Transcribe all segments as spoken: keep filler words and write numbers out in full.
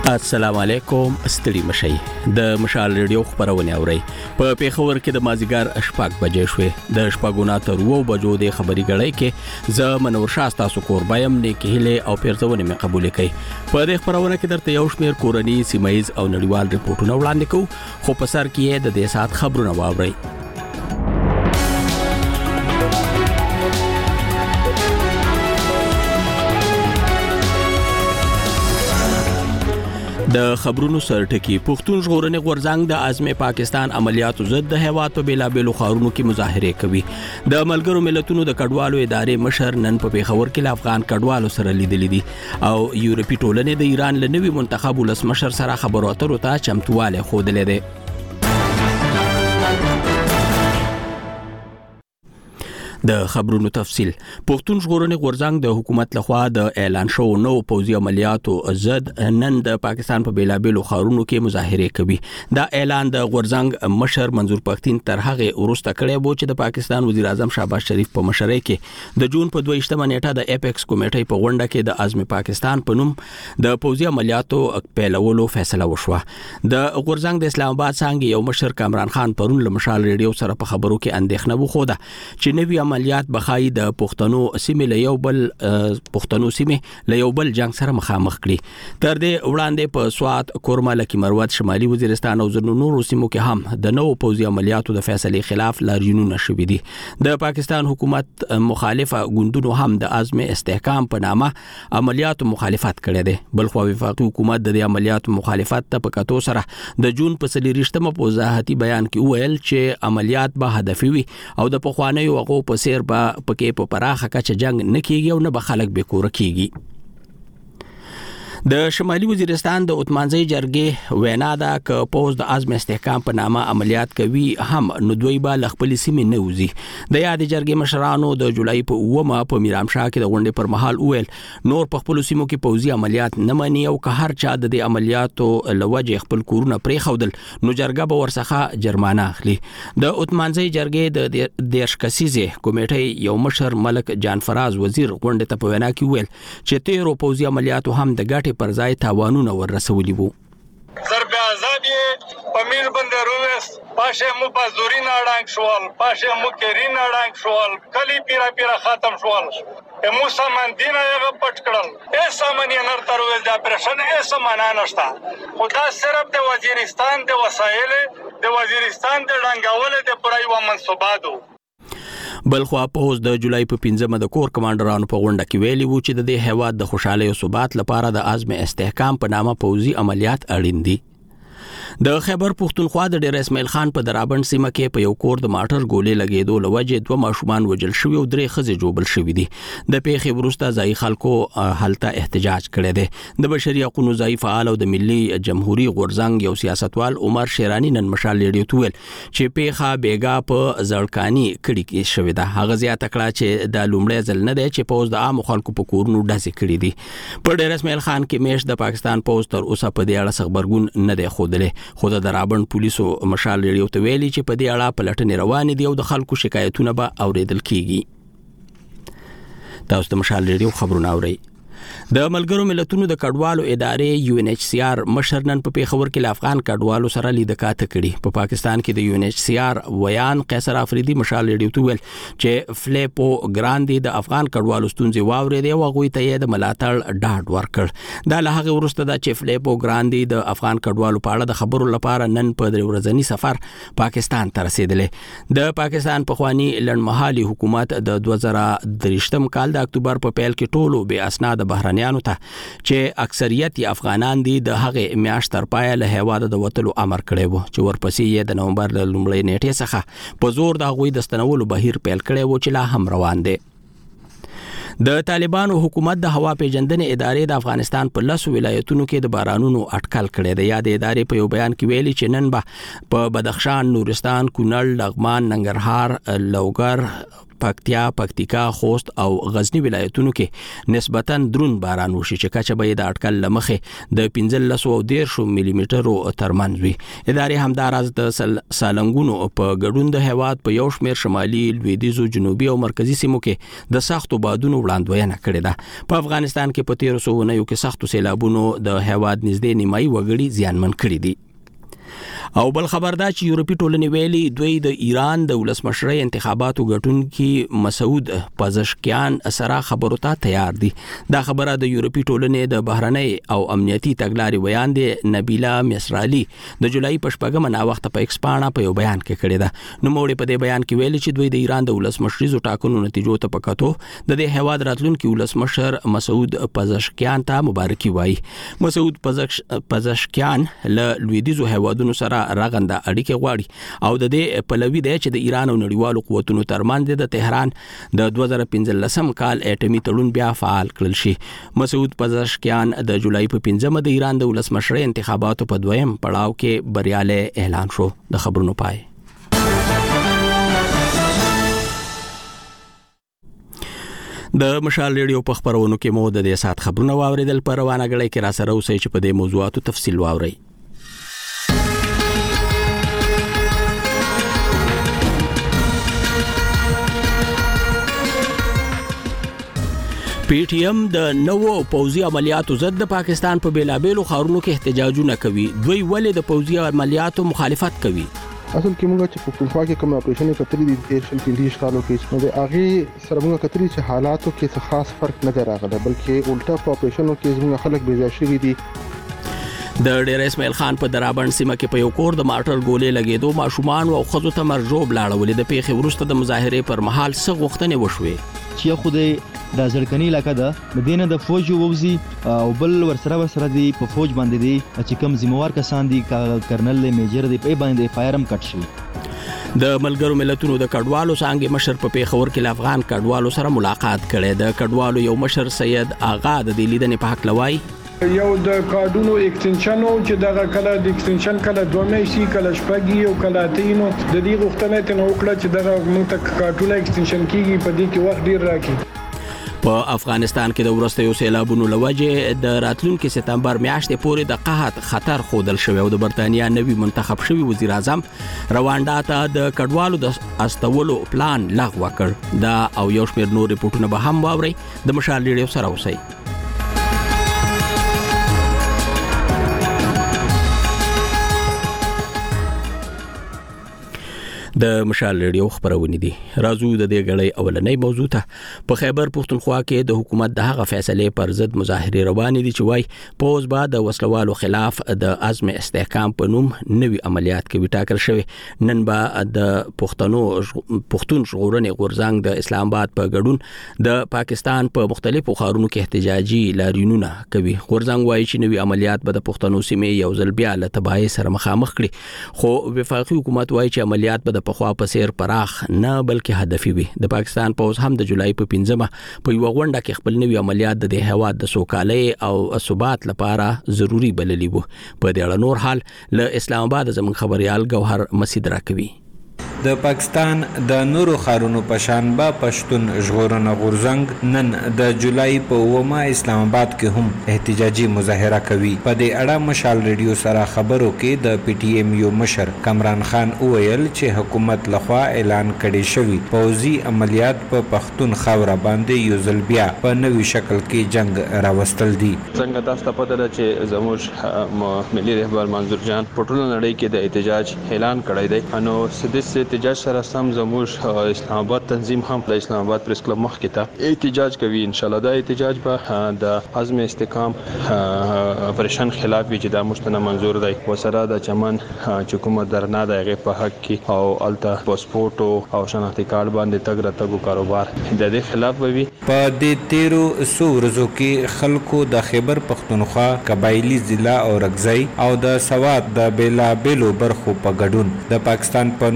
السلام علیکم ستړي مشي د مشال ریډیو خبرونه اوري په پیښور کې د مازیګر اشپاک بجې شوې د شپاګونا تر وو بجو د خبري غړې کې ز منور شاستا سو قربایم نه کېله او پیرځونه مې قبول کړي په دې خبرونه کې درته یو شمیر کورنی سیمایز او نړیوال ریپورتونه وړاندې کوو خو په سر کې د دې سات خبرونه واوري د خبرونو سرټکی پښتون ژغورنې غورځنګ د اعظم پاکستان عملیاتو ضد د هیواد په بیلابېلو ښارونو کې مظاهره کوي د ملګرو ملتونو د کډوالو ادارې مشر نن په پیښور کې افغان کډوالو سره لیدلې دي او یورپی ټولنې د ایران له نوي منتخب ولسمشر سره خبرو اترو ته چمتواله خوده دي د خبرونو تفصيل پښتون ژغورنې غورځنګ د حکومت لخوا د اعلان شو نو پوځي عملیاتو ضد نن د پاکستان په بیلابېلو ښارونو کې مظاهره کوي دا اعلان د غورځنګ مشر منظور پښتين تر هغه ورسته کړی بو چې د پاکستان وزیر اعظم شهباز شریف په مشرۍ کې د جون په دویشتمه نیټه د اپیکس کمیټې په غونډه کې د اعظم پاکستان په نوم د پوځي عملیاتو پیلولو فیصله وشوه د غورځنګ د اسلام آباد څنګه یو مشر کامران خان پرون له مشال ریډیو سره په خبرو کې اندېښنه وخوده چې نوی عملیات بخای د پښتنو سیمې له یو بل پښتنو سیمې له یو بل جنگ سره مخامخ کړي تر دې وړاندې په سوات کورما لکی مروت شمالي وزیرستان او زرنو نورو سیمو کې هم د نو پوځي عملیاتو د فیصلې خلاف لاریونونه شوي دي د پاکستان حکومت مخالفه ګوندونو هم د اعظم استحکام په نامه عملیاتو مخالفت کړي دي بل خو وفاقي حکومت د عملیاتو مخالفت ته په کتو سره د جون په سلیریشتمه په وضاحتي بیان کې ویل چې عملیات به هدفي وي او د پخوانیو هغو په سیر با پکې په پراخه کچه جنگ نه کیږي او نه به خلک به کور کیږي د شمالي وزیرستان د اتمانځي جرګې وینا دا ک پوز د اعظم استحکام په نامه عملیات کوي هم نو دوی به خپل سیمې نه وزي د یاد جرګې مشرانو د جولای په اومه په میرامشاه کې د غونډې پر مهال ویل نور په خپل سیمو کې پوزي عملیات نه مني او که هر چا د عملیاتو لوجه خپل کورونه پرې خودل نو جرګه به ورڅخه جرمانه اخلي د اتمانځي جرګې د دیرش کسیزه کمیټې یو مشر ملک جان فراز وزیر غونډې ته په وینا کې ویل چې تیرو پوزي عملیاتو هم د ګټ پر ځای تاوانونه ورسولي وو ضرب آزادی پمیر بندروس پاشه مو پازوري ناړنګ شوال پاشه مو کری ناړنګ شوال کلی پیرا پیرا ختم شوال مو سامان دینه یې پټ کړل ای سامان یې نر تروز د اپریشن ای سامان نشتا خدا صرف د وزیرستان د وسایل د وزیرستان د ډنګاول د پرای و منصوباتو بلخوا پوز د جولای په پنځمه د کور کمانډرانو په غونډه کې ویلي وو چې د دې هیواد د خوشاله او ثبات لپاره د اعظم استحکام په نامه پوځي عملیات اړین دي د خیبر پښتونخوا د ډیر اسماعیل خان په درابند سیمه کې په یو کور د ماټر ګولې لګېدو لوجه دوه ماشومان وجل شوی او درې خزې جوبل شوی دي د پیښې وروسته ځای خلکو حالته احتجاج کړی دی د بشري حقوقو ځای فعال او د ملي جمهوریت غورځنګ یو سیاستوال عمر شیرانی نن مشال ریډیو ته ویل چې پیښه بیګا په ځړکانی کړي کې شوی ده هغه زیاته کړه چې د لومړی ځل نه دی چې پوز د عام خلکو په کورونو ډزې کړي دي په ډیر اسماعیل خان کې میش د پاکستان پوز تر اوسه په دې اړه خبرګون نه دی خوده خو د درابند پولیسو مشال ریډیو ته ویلي چې په دې اړه پلټنې روانې دي او د خلکو شکایتونه به اوریدل کیږي تاسو د مشال ریډیو خبرونه اورئ د ملګرو ملتونو د کډوالو ادارې یو ان ایچ سی آر مشر نن په پیښور کې افغان کډوالو سره لیدکاته کړي په پاکستان کې د یو ان ایچ سی آر ویان قیصر افریدي مشال ریډیو ته ویل چې فلیپو ګراندي د افغان کډوالو ستونزې واوري دی او غوي ته د ملاتړ ډاډ ورکړ دا له هغه وروسته د چې فلیپو ګراندي د افغان کډوالو په اړه د خبرو لپاره نن په درې ورځنی سفر پاکستان ته رسیدلې د پاکستان پخوانی لړمحالي حکومت د دوه زره درې کال د اکتوبر په پیل کې ټولو به اسناد بهرانيانو ته چې اکثریت افغانان دي د هغه میاشت تر پای له هیواد د وټلو امر کړی وو چې ورپسې یې د نومبر د لومړۍ نیټې څخه په زور د غوي د ستنولو بهیر پیل کړی وو چې لا هم روان دي د طالبانو حکومت د هوا پیژندنې ادارې د افغانستان په لسو ولایتونو کې د بارانونو اټکل کړی دی یاد ادارې په یو بیان کې ویلي چې نن به په بدخشان نورستان کونړ لغمان ننګرهار لوګر پکتیا، پکتیکا، خوست او غزنی ولایتونو کې نسبتاً دروند باران وشي چې کچه به د اټکل لمخې د پنځلس او ډیر ملي میټرو ترمنځ وي. ادارې همداراز د سالنګونو په ګډون د هیواد په یو شمېر شمالي، لویدیځو، جنوبي او مرکزي سیمو کې د سختو بادونو وړاندوینه کړې ده. په افغانستان کې په تیرو سوونیو کې سختو سیلابونو د هیواد نږدې نیمایي وګړي زیانمن کړي دي. او بل خبر دا چې یورپی ټولنې ویلي دوی د ایران د ولسمشرۍ انتخاباتو ګټونکي مسعود پزشکیان سره خبرو ته تیار دي. دا خبره د یورپی ټولنې د بهرنۍ او امنیتي تګلارې بیان دی نبیلا مصرالي د جولای په شپږمه ناوخته په ایکس پاڼه په یو بیان کې کړی ده. نو موږ په دې بیان کې ویلي چې دوی د ایران د ولسمشریزو ټاکنو نتیجو ته پکاتو د دې هیواد راتلونکي ولسمشر مسعود پزشکیان ته مبارکي وایي. مسعود پزشکیان له لویدیځو هیوادونو سره راغنده اړیکې غواړي او د دې پلوي دی چې د ایران او نړیوالو قوتونو ترمنځ د تهران د دوه زره پنځلسم کال اټومي تړون بیا فعال کړل شي. مسعود پزشکیان د جولای په پنځمه د ایران د ولسمشرۍ انتخاباتو په دویم پړاو کې بریالی اعلان شو. د خبرونو پای. د مشال ریډیو په خبرونو کې مو د دې سات خبرونه واوریدل. په روانه غړي کې را سره اوسئ چې په دې موضوعاتو تفصیل واورئ. پی ټی ایم د نوو پوځي عملیاتو ضد د پاکستان په بیلابېلو ښارونو کې احتجاجونه کوي. دوی ولې د پوځي عملیاتو مخالفت کوي؟ اصل کې موږ چې په پښتونخوا کې کوم اپریشن کتري دي د شل پنځه کالو کې نو د هغه سره موږ کتري چې حالاتو کې څه خاص فرق نه راغلی بلکې الټا په اپریشنو کې موږ خلک بې ځای شوي دي. د ډیر اسماعیل خان په درابند سیمه کې په یو کور د ماټر ګولې لګېدو ماشومان او ښځو ته مرجوب لاړولې. د پیښې وروسته د مظاهرې پر مهال څه غوښتنې وشوې چې خو د ځړکني علاقه ده مدینه د فوج ووزي او بل ورسره ورسره دی په فوج باندې دی چې کوم ذمہوار کسان دي کرنل میجر دی په باندې فایرم کټ شي. د ملګرو ملتونو د کډوالو څنګه مشر په پیښور کې افغان کډوالو سره ملاقات کړي. د کډوالو یو مشر سید آغا د دې لیدنې په حق لوي یو د کارډونو ایکستنشن چې دغه کله د ایکستنشن کله دوه میاشتې کله شپږ او کله تینو د دې غوښتنه ته نو کړه چې دغه موږ ته کارډونه ایکستنشن کیږي په دې کې وخت ډیر راکړي. په افغانستان کې د وروستیو سیلابونو لوجه د راتلونکي سپتمبر میاشتې پورې د قحط خطر خودل شوی او د برتانیا نوی منتخب شوی وزیر اعظم رواندا ته د کډوالو د استولو پلان لغوه کړ. دا او یو شمېر نور ریپورتونه به هم واوري. د مشال ریډیو سره اوسئ. د مشال ریډیو خبرونه دي. راځو د دې غړې اولنۍ موضوع ته. په خیبر پښتونخوا کې د حکومت د هغه فیصلې پر ضد مظاهرې روانې دي چې وايي پوز بعد د وسلوالو خلاف د عزم استحکام په نوم نوي عملیات کوي ټاکل شوی. نن به د پښتنو پښتون ژغورنې غورځنګ د اسلام آباد په ګډون د پاکستان په مختلفو ښارونو کې احتجاجي لاریونونه کوي. غورځنګ وايي چې نوي عملیات به د پښتنو سیمې یو ځل بیا له تباهۍ سره مخامخ کړي. خو وفاقي حکومت وايي چې عملیات به د پخوا په څیر پراخ نه بلکې هدفي وي. د پاکستان پوز هم د جولای په پنځمه په یو غونډه کې خپل نوي عملیات د هیواد د سوکالۍ او ثبات لپاره ضروری بللي وو. په دې اړه نور حال له اسلام آباد زموږ خبريال ګوهر مسعود راکوي. د پاکستان د نورو خارونو پشان با پښتون ژغورنه غورځنګ نن د جولای په اومه اسلام آباد کې هم احتجاجي مظاهره کوي. په دې اړه مشال ریډیو سره خبرو کې د پی ټی ایم یو مشر کمران خان وویل چې حکومت لخوا اعلان کړي شوی پوځي عملیات په پښتون خاور باندې یو ځل بیا په نوي شکل کې جنگ راوستل دي. څنګه تاسو ته پته ده چې زموږ ملي رهبر منظور جان په ټوله نړۍ کې د احتجاج اعلان کړی دی. نو سدس احتجاج سره سم زموږ اسلام آباد تنظیم هم د اسلام آباد پریس کلب مخ کې ته احتجاج کوي. ان شاء الله دا احتجاج به د عزم استحکام اپریشن خلاف وي چې دا مشتنه منظور دی. وسره د چمن چې کومه درنه د هغه په حق کې او الته پاسپورت او شناختی کارت باندې تګ راتګو کاروبار د دې خلاف وي. په دې تیرو سو ورځو کې خلکو د خیبر پښتونخوا قبایلی ضلع او رګزی او د سوات د بیلا بیلو برخو په ګډون د پاکستان په نور خارو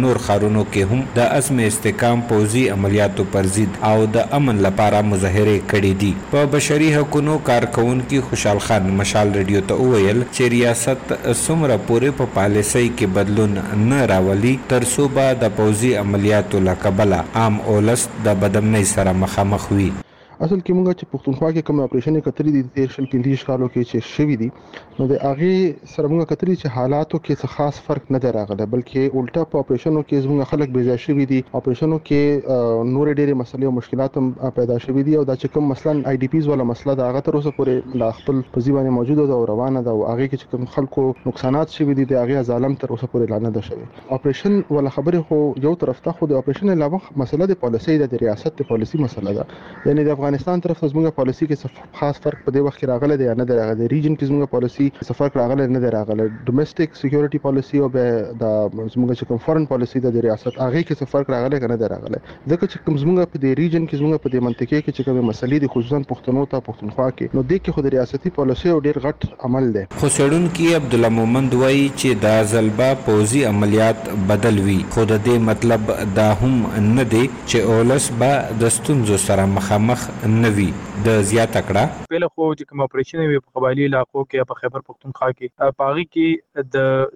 ښارونو کې هم د عزم استحکام پوځي عملیاتو پر ضد او د امن لپاره مظاهرې کړې دي. په بشري حقوقو کارکونکي خوشحال خان مشال ریډیو ته وویل چې ریاست څومره پورې په پالیسۍ کې بدلون نه راولي تر څو به د پوځي عملیاتو له کبله عام اولس د بدامنۍ سره مخامخ وي. اصل کې موږ چې پښتونخوا کې کوم اپریشن کتري دي د شل پنځه کالو کې چې شوی دي نو د هغه سره موږ کتري چې حالاتو کې څه خاص فرق نه راغلی بلکې الټا په اپریشنو کې موږ خلک بې ځای شوي دي. اپریشنو کې نور ډېرې مسلې او مشکلات هم پیدا شوي دي او دا چې کوم مثلا آی ډي پیز ولا مسله دا هغه تر اوسه پورې لا خپل په ځوانه موجوده ده او روانه ده او هغه کې چې کوم خلکو نقصانات شوي دي د هغه ظالم تر اوسه پورې لا نه ده شوی. اپریشن ولا خبره خو یو طرف ته خو د اپریشن علاوه مسله د پالیسۍ د ریاست د پالیسۍ مسله ده. یعنی د افغانستان طرف ته زموږه پالیسي کې خاص فرق په دې وخت کې راغلی دی نه دی راغلی. ریجن کې زموږه پالیسي څه فرق راغلی نه دی راغلی. ډومېسټک سکیورټي پالیسي او به د زموږه چې کوم فورن پالیسي د ریاست هغه کې څه فرق راغلی نه دی راغلی. ځکه چې کوم زموږه په دې ریجن کې زموږه په دې منطقه کې چې کوم مسلې دي خصوصا پښتنو ته پښتونخوا کې نو د کې خو د ریاستي پالیسي او ډیر غټ عمل دی. خو څېړونکي عبدالله مومند وایي چې دا ځلبه پوځي عملیات بدل وي خو د دې مطلب دا هم نه دی چې اولس به د ستونزو سره مخامخ نه وي. د زیاته کړه پهله خو چې کوم اپریشن وي په قبایلی علاقو کې په خیبر پختونخوا کې پاغي کې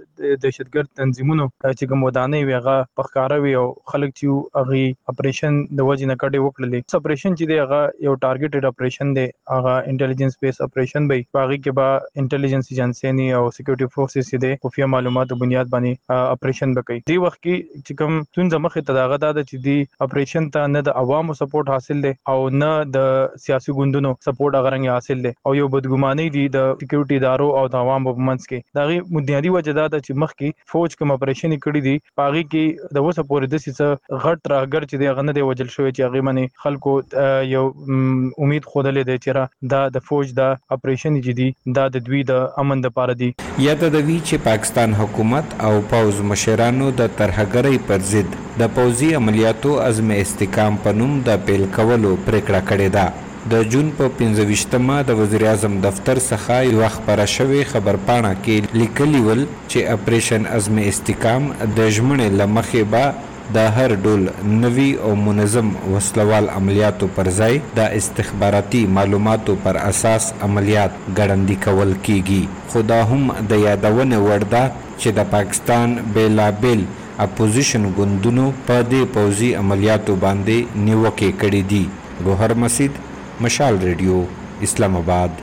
د دهشتګرد تنظیمونو چې کوم ودانې وي هغه پخکاره وي او خلک چې هغه اپریشن د وجې نه کډې وکړلې. اپریشن چې دی هغه یو ټارګټډ اپریشن دی هغه انټيليجنس بیس اپریشن وي. پاغي کې با انټيليجنس ایجنسی او سکیورټي فورسز دي خفیه معلوماتو بنیاد باندې اپریشن وکړي. دی وخت کې چې کوم څنګه مخه تداغه ده چې دی اپریشن ته نه د عوامو سپورټ حاصل دی او نه د سیاسي ګوندونو سپورټ غرنګ حاصل دي او یو بدګماني دي د سکیورټي ادارو او د عوامو په منځ کې. دا غي بنیادی وجه ده چې مخکې فوج کوم اپریشن کړی دي پاغي کې د وسه پورې د سیسه غټ راګر چې دی غنه دی وجل شوی چې هغه باندې خلکو یو امید خوده دي چې دا د فوج د اپریشن جدي دا د دوی د امن د پاره دي. یا د دوی چې پاکستان حکومت او پوز مشرانو د ترهګرۍ پر ضد د پوځي عملیاتو عزم استحکام په نوم د پیل کولو پریکړه کړې ده. د جون په پنځه ویشتمه د وزیر اعظم دفتر څخه یو خبره شوې خبرپاڼه کې لیکلي ول چې اپریشن عزم استحکام د ژمنې له مخې به د هر ډول نوي او منظم وسلوال عملیاتو پر ځای د استخباراتي معلوماتو پر اساس عملیات ګړندي کول کیږي. خو دا هم د یادونې وړ ده چې د پاکستان بیلابیل اپوزیشن ګوندونو په دې پوځي عملیاتو باندې نیوکې کړې دي. ګوهر مسید، مشال ریډیو، اسلام آباد.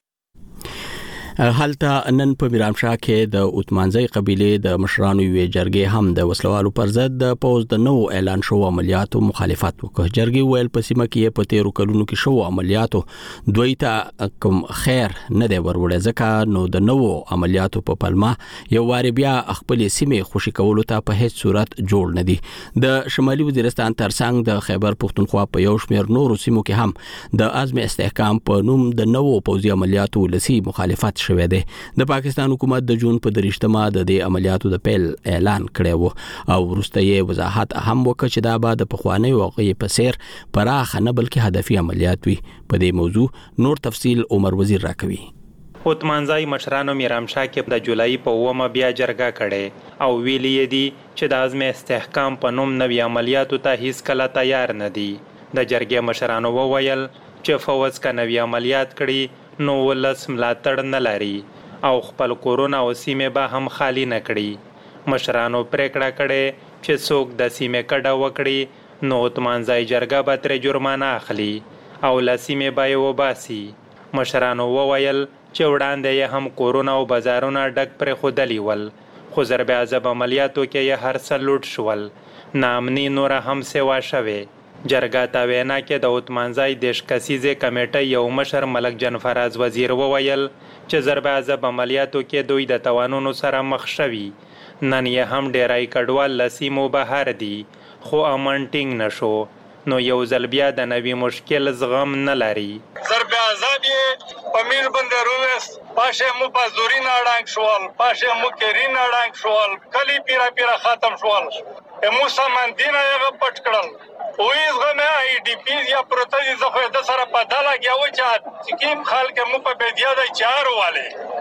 هلته نن په میرامشاه کې د اوتمانځي قبيله د مشرانو یوې جرګې هم د وسلوالو پر ضد د پوز د نو اعلان شو عملیاتو مخالفت وکړ. جرګې ویل په سیمه کې په تیرو کلونو کې شو عملیاتو دوی ته کوم خیر نه دی وروړی ځکه نو د نو عملیاتو په پلمه یو واری بیا خپل سیمه خوشی کولو ته په هیڅ صورت جوړ نه دي. د شمالي وزیرستان ترڅنګ د خیبر پختونخوا په یو شمېر نورو سیمو کې هم د عزم استحکام په نوم د نو پوځي عملیاتو لسی مخالفت شوه دی. د پاکستان حکومت د جون په درشتمه د دې عملیاتو د پیل اعلان کړی وو او وروسته یې وضاحت هم وکړ چې دا به د پخوانی واقعي په سیر پراخ نه بلکې هدفي عملیات وي. په دې موضوع نور تفصیل عمر وزیر راکوي. اوتمانځي مشرانو میرامشاه کې د جولای په اومه بیا جرګه کړي او ویلي دي چې د عزم استحکام په نوم نوي عملیاتو ته هیڅ کله تیار نه دي. د جرګې مشرانو وویل چې فوج کا نوي عملیات کړي نو ولس ملاتړ نه لري او خپل کورونه او سیمه به هم خالی نه کړي. مشرانو پریکړه کړي چې څوک د سیمه کډه وکړي نو اوتمانځي جرګه به تر جرمانه اخلي او لسیمه به وباسي. مشرانو وویل چې وړاندې یې هم کورونه او بازارونه ډک پر خودلی ول خو ضرب عذاب عملیاتو کې یې هر څه لوټ شول. نامني نور هم سیوا شوه. جرګه ته وینا کې د اوتمانځي دیش کسیزه کمیټه یو مشر ملک جان فراز وزیر وویل چې ضرب عذاب عملیاتو کې دوی د توانونو سره مخ شوي. نن یې هم ډیرای کډوال لسیمو بهر دي خو امن ټینګ نشو نو یو ځل بیا د نوي مشکل زغم نه لري. ضرب عذاب په میر باندې رويس پاشه مو پازوري نه اړنګ شوال پاشه مو کری نه اړنګ شوال کلی پیرا پیرا ختم شوال موسی مندینه یې پټ کړل. ویز غمه ای ډی پی یا پروتای زخه د سره په داله کې او چې سکیم خلک مو په بدیا د چار والے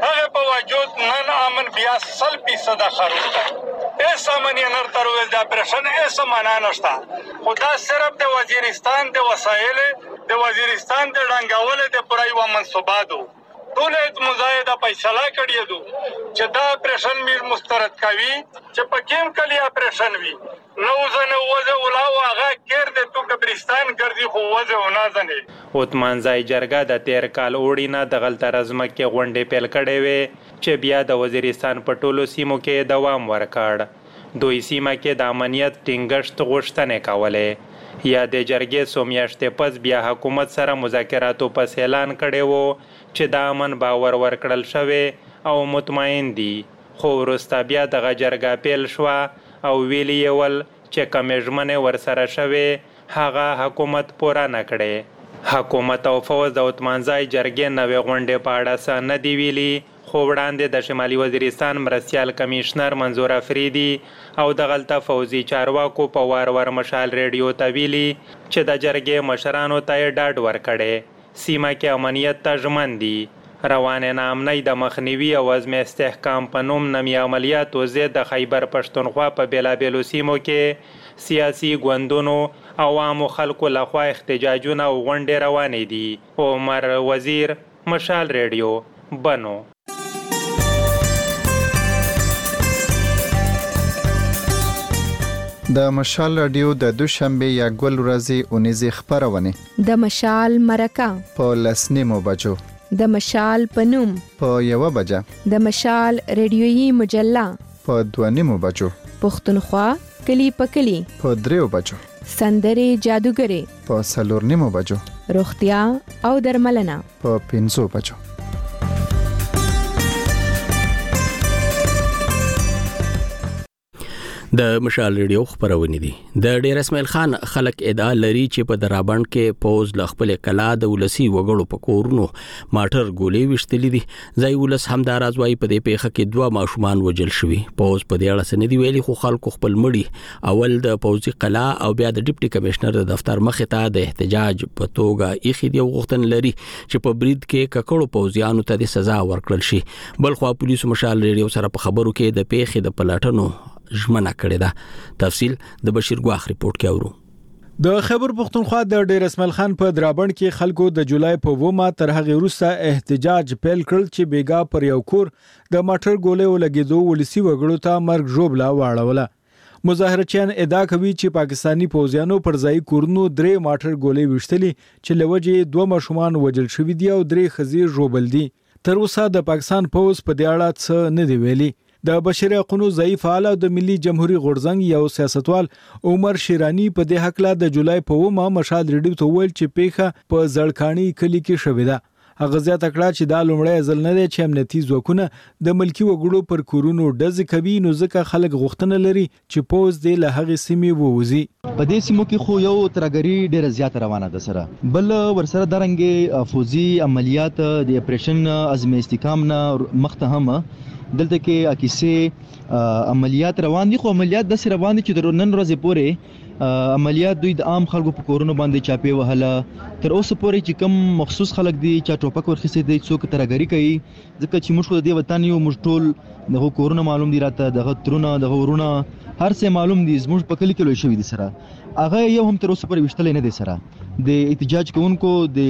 هغه په وجود نن امن بیا سل فیصد خروج ایس امن یې نر تر ول د اپریشن ایس معنا نشته خدا صرف د وزیرستان د وسایل د وزیرستان د رنګول د پرای و منصوباتو ټول مزایده فیصله کړی دو چې دا اپریشن میر مسترد کوي چې په کوم کلی اپریشن وي نو زنه وځه ولاو هغه کېر د تو قبرستان ګرځي خو وځه ونه ځنه اوتمانځای جرګه د تیر کال اوړینا د غلط رزمکه غونډې پیل کړې وې چې بیا د وزیرستان په ټولو سیمو کې دوام ورکړ دوی سیمه کې د امنیت ټینګښت غوښتنې کولې یا د جرګې سومیاشتې پس بیا حکومت سره مذاکراتو پس اعلان کړی وو چې د امن باور ورکړل شوی او مطمئن دي خو وروسته بیا دغه جرګه پیل شوه او ویلي یې ول چې کومې ژمنې ورسره شوې هغه حکومت پوره نه کړې حکومت او فوز د اوتمانځای جرګې نوې غونډې په اړه څه نه دي ویلي خو وړاندې د شمالي وزیرستان مرستیال کمیشنر منظور افریدي او د غلطه فوزي چارواکو په وار وار مشال ریډیو ته ویلي چې د جرګې مشرانو ته یې ډاډ ورکړی سیمه کې امنیت ته ژمن دي روان نامنۍ د مخنیوي او عزم استحکام په نوم نمی عملیاتو ضد د خیبر پښتونخوا په بیلابیلو سیمو کې سیاسي ګوندونو عوامو خلکو لخوا احتجاجونه او غونډې روانې دي عمر وزیر مشال ریډیو بنو د مشال رادیو د دوشنبه یا ګل ورځې اونیزه خبرونه د مشال مرکه په لسنیمو بجو د مشال پنوم په یو بجه د مشال ریډیويي مجله په دوانیمو بجو پښتونخوا کلی پکلی په دریو بجو سندري جادوګری په سلورنیمو بجو روغتیا او درملنه په پنځو بجو د مشال ریډیو خبرونه دي د ډیر اسماعیل خان خلک ادعا لري چې په درابند کې پوز ل خپل کلا د ولسی وګړو په کورونو ماټر ګولې وشتلې دي ځای ولس همدار ازوای په دې پیخه کې دوه ماشومان وجل شوي پوز په دې اړه سندې ویلي خو خلکو خپل مړي اول د پوزي قلا او بیا د ډیپټي کمشنر د دفتر مخ ته د احتجاج په توګه یخي دی غوښتن لري چې په برید کې ککړو پوزیانو ته د سزا ورکړل شي بل خو پولیسو مشال ریډیو سره په خبرو کې د پیخه د پلاټنو ژمنه کړې ده تفصیل د بشیر ګواخ ریپورت کې اورو د خیبر پښتونخوا د ډیر اسماعیل خان په درابند کې خلکو د جولای په ومه تر هغه وروسته احتجاج پیل کړل چې بیګا پر یو کور د ماټر ګولې ولګېدو ولسی وګړو ته مرګ ژوبلا واړوله مظاهرچیان ادعا کوي چې پاکستانی پوځیانو پر ځای کورونو درې ماټر ګولې وشتلې چې لوجې دوه ماشومان وجل شوي دي او درې ښځې ژوبل دي تر اوسه د پاکستان پوځ په دې اړه څه نه دی ویلي د بشري حقوقو ضعیف فعال او د ملي جمهوریت غورځنګ یو سیاستوال عمر شیرانی په دې حق لا د جولای په ومه مشال ریډیو ته ویل چې پیخه په ځړکانی کلی کې شوې ده هغه زیاته کړه چې دا لومړی ځل نه دی چې امنیتي ځواکونه د ملکی وګړو پر کورونو ډز کوي نو ځکه خلک غوښتنه لري چې پوز دې له هغه سیمې ووزي په دې سیمو کې خو یو ترګری ډیره زیاته روانه ده سره بل ورسره درنګ فوزي عملیات د اپریشن عزم استحکام نه مخته هم دلته کې اکیسه عملیات روان دي خو عملیات د سره روان دي چې د نن ورځې پورې عملیات دوی د عام خلکو په کورونو باندې چاپی وهله تر اوسه پورې چې کم مخصوص خلک دي چې ټوپک ورخصه دي څوک ترګری کوي ځکه چې موږ خو د وطن یو موږ ټول دغه کورونه معلوم دي راته دغه ترونه دغه ورونه هر څه معلوم دي زموږ په کلی کې لوي شوی دي سره هغه یو هم تر اوسه پورې وشتل نه دي سره د احتجاج کوونکو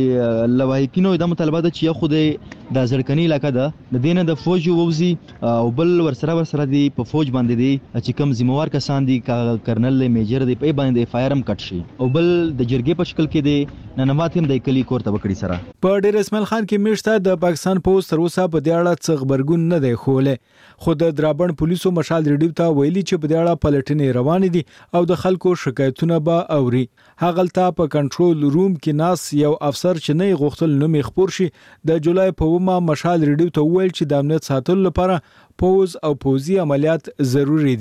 د لوایکینو د مطالبه ده چې خو د ځړکنی علاقې ده د دینه د فوج ووزي او بل ورسره ورسره دی په فوج باندې دی چې کوم ذمہوار کسان دي کرنل میجر دی په باندې فایرم کټ شي او بل د جرګې په شکل کې دی ننمات هم د کلی کور ته وکړي سره په ډیر اسماعیل خان کې میشته د پاکستان پوز تر اوسه په دې اړه څه خبرګون نه دی خوله خو د درابند پولیسو مشال ریډیو ته ویلي چې په دې اړه پلټنې روان دي او د خلکو شکایتونه به اوري هغلته په کنټرول روم کې ناس یو افسر چې نه غوښتل نوم خبر شي د جولای په ومه مشال ریډیو ته ویل چې د امنیت ساتلو لپاره پوز او پوزي عملیات ضروری دي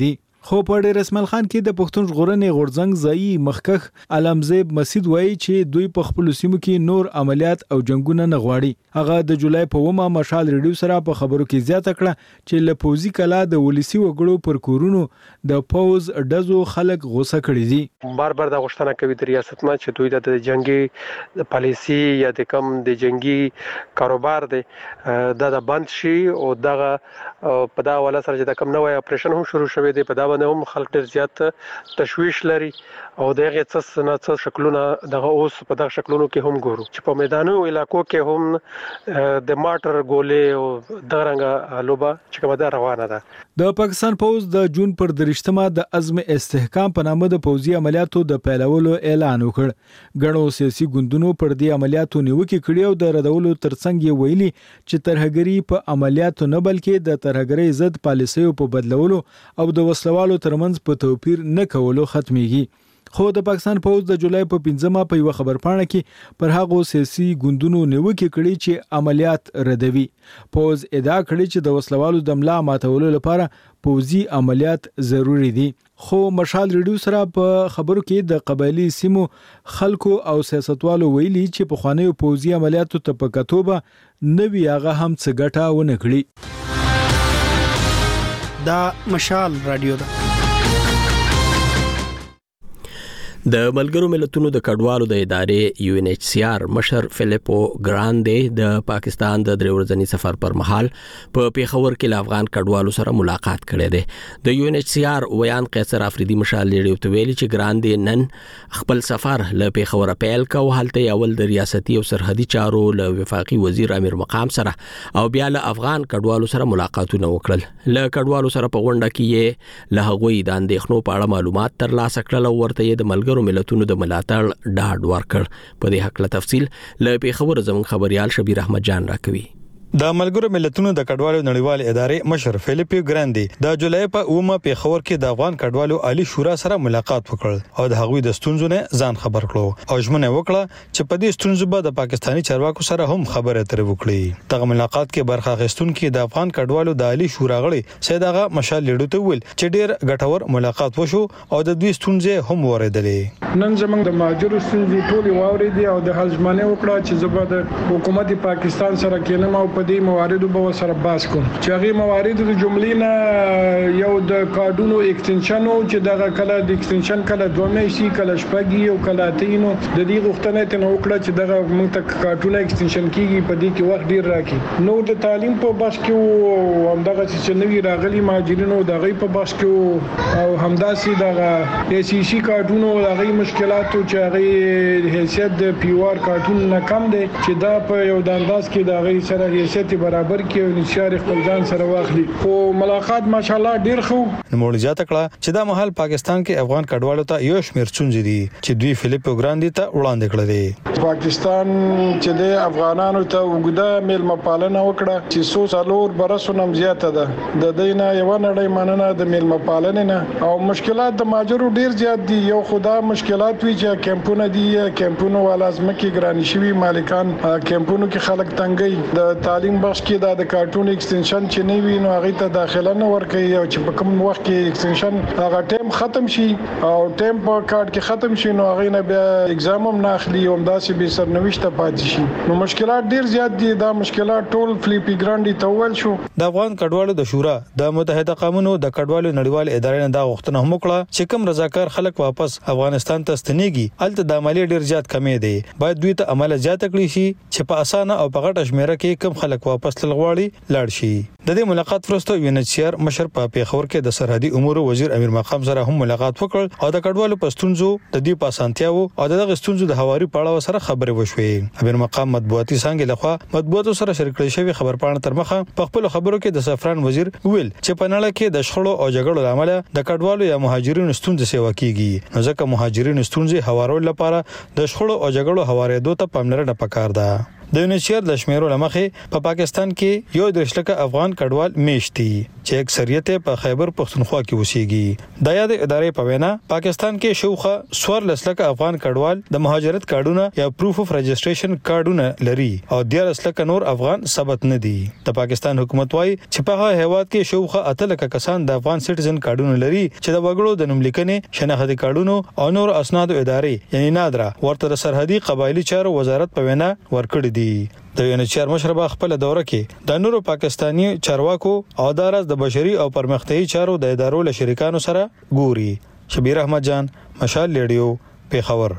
خو په ډیر اسماعیل خان کې د پښتون ژغورنې غورځنګ ځایي مخکخ علمزیب مسعود وایي چې دوی په خپل سیمو کې نور عملیات او جنگونه نه غواړي. هغه د جولای په ومه مشال ریډیو سره په خبرو کې زیاته کړه چې له پوزي کلا د ولسی وګړو پر کورونو د پوز ډزو خلک غوسه کړي دي. بار بار د غوښتنه کوي د ریاست نه چې دوی د جنگي پالیسی یا د کم د جنگي کاروبار دی دا د بند شي او دغه په دا ولا سره چې د کم نوې اپریشن هم شروع شوی دی په دا باندې هم خلک ډیر زیات تشویش لري او دغه څه نه څه شکلونه دغه اوس په دغه شکلونو کې هم ګورو چې په میدانونو علاقو کې هم د ماټر ګولې او دغه لوبه چې کومه ده روانه ده. د پاکستان پوز د جون پر درشتمه د عزم استحکام په نامه د پوزي عملیاتو د پیلولو اعلان وکړ. غنو سیاسي ګوندونو پر دې عملیاتو نیوکه کړې او د ردولو ترڅنګ یې ویلي چې ترهګری په عملیاتو نه بلکې د ترهګری ضد پالیسیو په بدلولو او د وسلوالو ترمنځ په توپیر نه کولو ختميږي. خو د پاکستان پوز د جولای په پنځمه په یو خبرپاڼه کې پر هغه سیاسي ګوندونو نیوکه کړې چې عملیات ردوي. پوز ادعا کړې چې د وسلوالو د ملا ماتولو لپاره پوزي عملیات ضروری دي. خو مشال ریډیو سره په خبرو کې د قبایلی سیمو خلکو او سیاستوالو ویلي چې په خوانیو پوزي عملیاتو ته په کتوبه نوی هغه هم څه ګټه ونه کړي. دا مشال رادیو ده. د ملګرو ملتونو د کډوالو د ادارې یو ان ایچ سی آر مشر فلیپو ګراندې د پاکستان د درې ورځني سفر پر مهال په پیښور کې له افغان کډوالو سره ملاقات کړې ده. د یو ان ایچ سی آر ویان قیصر افریدي مشال لیډیو ته ویلي چې ګراندې نن خپل سفر له پیښور پیل کو هلته اول د ریاستي او سرحدي چارو له وفاقي وزیر امیر مقام سره او بیا له افغان کډوالو سره ملاقاتونه وکړل. له کډوالو سره په غونډه کې له هغوی د اندېښنو په اړه معلومات ترلاسه کړل او ورته یې د ملګرو ملتونو د ملاتړ ډاډ ورکړ. په دې حق له تفصیل له پیښور زموږ خبريال شبیر احمد جان راکوي. د ملګرو ملتونو د کډوالو نړیوال ادارې مشر فلیپو ګراندې د جولای په اومه پیښور کې د افغان کډوالو عالی شورا سره ملاقات وکړ او د هغوی د ستونزو نه ځان خبر کړو او ژمنه وکړه چې په دې ستونزو به د پاکستاني چارواکو سره هم خبرې اترې وکړي. دغه ملاقات کې برخه اخیستونکو د افغان کډوالو د عالی شورا غړي سید اغا مشال لیډو ته ویل چې ډیر ګټور ملاقات وشو او د دوی ستونزې هم ورېدلې. نن زمونږ د مهاجرو ستونزې ټول واورېدې او د حل ژمنه وکړه چې زبر د حکومت پاکستان سره کېنم او په دې موارد به سره باس کوم چې هغه موارد د جملې نه یو د کارډونو ایکستنشن او چې دغه کله د ایکستنشن کله دوه میاشتې کله شپږ او کله تینو د دې غوښتنه ته نو وکړه چې دغه موږ ته کارډونه ایکستنشن کیږي په دې کې وخت ډیر راکې. نو د تعلیم په بس کې او همدغه چې نوی راغلي مهاجرینو دغه په بس کې او همداسي دغه ای سی سی کارډونو دغه مشکلات او چې هغه حیثیت د پیوار کارټون نه کم دي چې دا په یو د انداز کې دغه سره حیثیت برابر کې او نشار خپل ځان سره واخلي. خو ملاقات ماشاءالله ډیر خو نموړي ځات کړه چې دا مهال پاکستان کې افغان کډوالو ته یو شمیر څونځي دي چې دوی فلیپو ګراندې ته وړاندې کړل دي. پاکستان چې د افغانانو ته وګړه میلمه پالنه وکړه چې سو سالور برسونم زیاته ده د دینه یو نړۍ مننه د میلمه پالنې نه او مشکلات د ماجرو ډیر زیات دي. یو خدا مشکلات وی چې کمپونه دي کمپونو ولازم کې ګرانی شوی مالکان کمپونو کې خلک تنګي د تعلیم بخش کې د کارټون ایکستنشن چې نه وي نو هغه ته داخله نه ورکړي او چې په کوم وخت کې ایکستنشن هغه ټیم ختم شي او ټیم په کارت کې ختم شي نو هغه نه بیا ایگزام هم نه اخلي او داسې به سرنوشت پاتې شي. نو مشکلات ډیر زیات دي. دا مشکلات ټول فلیپی ګراندې ته ول شو. د افغان کډوالو د شورا د متحده قومونو د کډوالو نړیوال ادارې نه دا غوښتنه هم وکړه چې کوم رضاکار خلک واپس افغانستان ته ستنېږي الته د عملی ډیر زیات کمې دي باید دوی ته عمل زیات کړی شي چې په اسانه او په غټه شمیره کې کم خلک واپس لغواړي لاړ شي. د دې ملاقات وروسته یو ان ایچ سی آر مشر په پیښور کې د سرحدي امور وزیر امیر مقام سره هم ملاقات وکړ او د کډوالو پښتونزو د دې پاسانتیاو او دغه ستونزو د حواري پاړه سره خبرې وشوې. امیر مقام مطبوعاتي څنګه لخوا مطبوعاتو سره شریک کړي شوی خبرپاڼه تر مخه په خپل خبرو کې د سفران وزیر ویل چې په نړۍ کې د شخړو او جګړو لامل د کډوالو یا مهاجرینو ستونزې سیوا کیږي نو ځکه مهاجرینو ستونزې حوارول لپاره د شخړو او جګړو حوارېدو ته پاملرنه پکار ده. د یونیسیر د شمیرو لمخې په پاکستان کې یو درش لکه افغان کډوال میشتي چې اکثریت په خیبر پختونخوا کې اوسېږي. د یاد ادارې په وینا پاکستان کې شوخه سوار لسلکه افغان کډوال د مهاجرت کارډونه یا پروف اف رجسټریشن کارډونه لري او د لسلکه نور افغان ثبت نه دي. د پاکستان حکومت وايي چې په هغه هیواد کې شوخه اتلکه کسان د افغان سټیزن کارډونه لري چې د وګړو د نوملیکنې شناختی کارډونو او نور اسناد ادارې یعنی نادره ورته د سرحدي قبایلی چارو وزارت په وینا ورکړي دي. د یونیسیر مشربه خپل دوره کې د نورو پاکستانی چارواکو او دارس د بشري او پرمختیايي چارو د ادارو له شریکانو سره ګوري. شبیر احمد جان، مشال ریډیو، پیښور.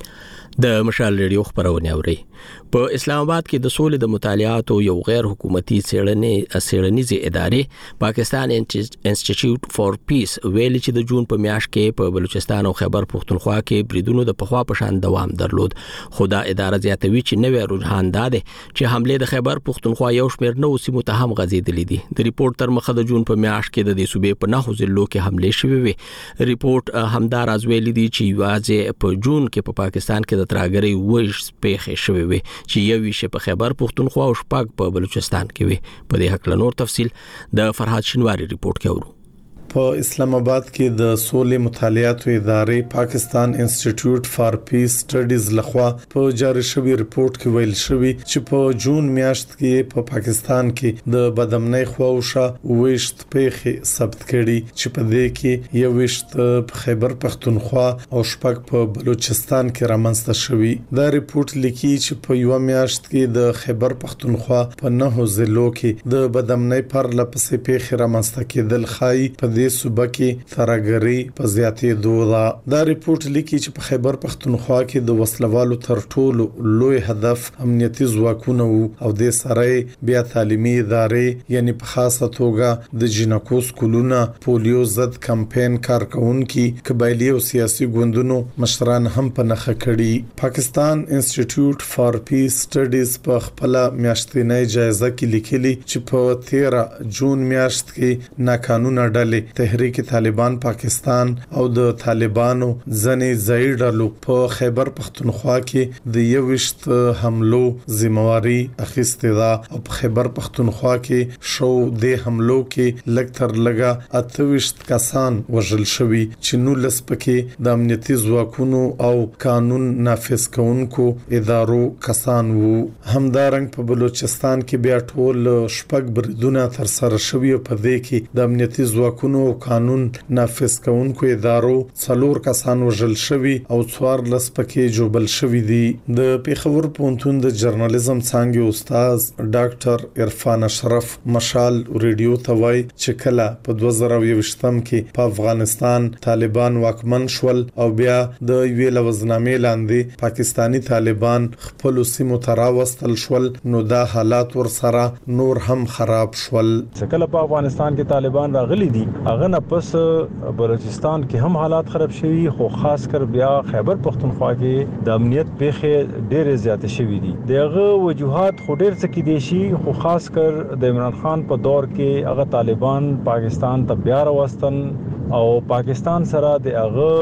د مشال ریډیو خبرونه اوري. په اسلام آباد کې د سولې د مطالعات او یو غیر حکومتي څېړنې څېړنیزې ادارې پاکستان انسټیټیوټ فار پیس ویل چې د جون په میاشت کې په بلوچستان او خیبر پختونخوا کې بریدونو د پخوا په شان دوام درلود. خدا اداره زیاتوي چې نوې رجحان داده چې حمله د خیبر پختونخوا یو شمېر نو سیمو ته هم غځېدلې دي. د ریپورت تر مخه د جون په میاشت کې د دې صوبې په نهو ضلعو کې حمله شوې وي. ریپورت همدار از ویل دي چې یوازې په جون کې په پاکستان کې د ترهګرۍ وښ پیښې شوې وي چې یو ویشه په خیبر پختونخوا او شپږ په بلوچستان کې وي. په دې حق نور تفصیل د فرحات شنواری ریپورت کې اورو. په اسلام آباد کې د سولې مطالعات ادارې پاکستان انسټیټیوټ فار پیس سټډیز لخوا په جاری شوی ریپورت کې ویل شوی چې په جون میاشت کې په پاکستان کې د بدامنۍ خواوشه وښت پیښې ثبت کړي چې په دې کې یو وښت په خیبر پختونخوا او شپږ په بلوچستان کې رامنځته شوی. دا ریپورت لیکي چې په یو میاشت کې د خیبر پختونخوا په نهو ضلعو کې د بدامنۍ پر لپسې پیښې رامنځته کېدل خای په د صوبه کې ترهګرۍ په زیاتې دوه. دا ریپورت لیکي چې په خیبر پختونخوا کې د وسلوالو تر ټولو لوی هدف امنیتي ځواکونه او د سره بیا تعلیمي ادارې یعنی په خاصه توګه د جنکو سکولونه پولیو ضد کمپاین کارکونکو قبایلی او سیاسي ګوندونو مشران هم په نخښه کړي. پاکستان انسټیټیوټ فار پیس سټډیز په خپل میاشتنۍ جایزه کې لیکلي چې په تیرہ جون میاشت کې ناقانونه ډلې تحریک طالبان پاکستان او د طالبانو ځنې ځای ډلو په خیبر پختونخوا کې د یوشت حملو ذمہواری اخیسته ده او په خیبر پختونخوا کې شو د حملو کې لکتر لګا اتوشت کسان وژل شوی چې نو لس پکې د امنیتي ځواکونو او قانون نافذ کوونکو ادارو کسان وو. همدارنګ په بلوچستان کې بیا ټول شپږ بریدونه تر سره شوی په دې کې د امنیتي ځواکونو او قانون نافذ کوونکو ادارو څلور کسان وژل شوی او څوار لس پکې جوبل شوی دي. د پیښور پوهنتون د جرنالیزم څانګې استاد ډاکټر عرفان اشرف مشال ریډیو ته وایي چې کله په دوه زره یوویشتم کې په افغانستان طالبان واکمن شول او بیا د یوې لوزنامې لاندې پاکستانی طالبان خپل سیمو ته راوستل شول نو دا حالات ورسره نور هم خراب شول. کله په افغانستان کې طالبان راغلي دي هغه نه پس بلوچستان کې هم حالات خراب شوي خو خاص کر بیا خیبر پختونخوا کې د امنیت پیښې ډېرې زیاتې شوي دي. دغه وجوهات خو ډېر څه کې دي شي خو خاص کر د عمران خان په دور کې هغه طالبان پاکستان ته بیا راوستل او پاکستان سره د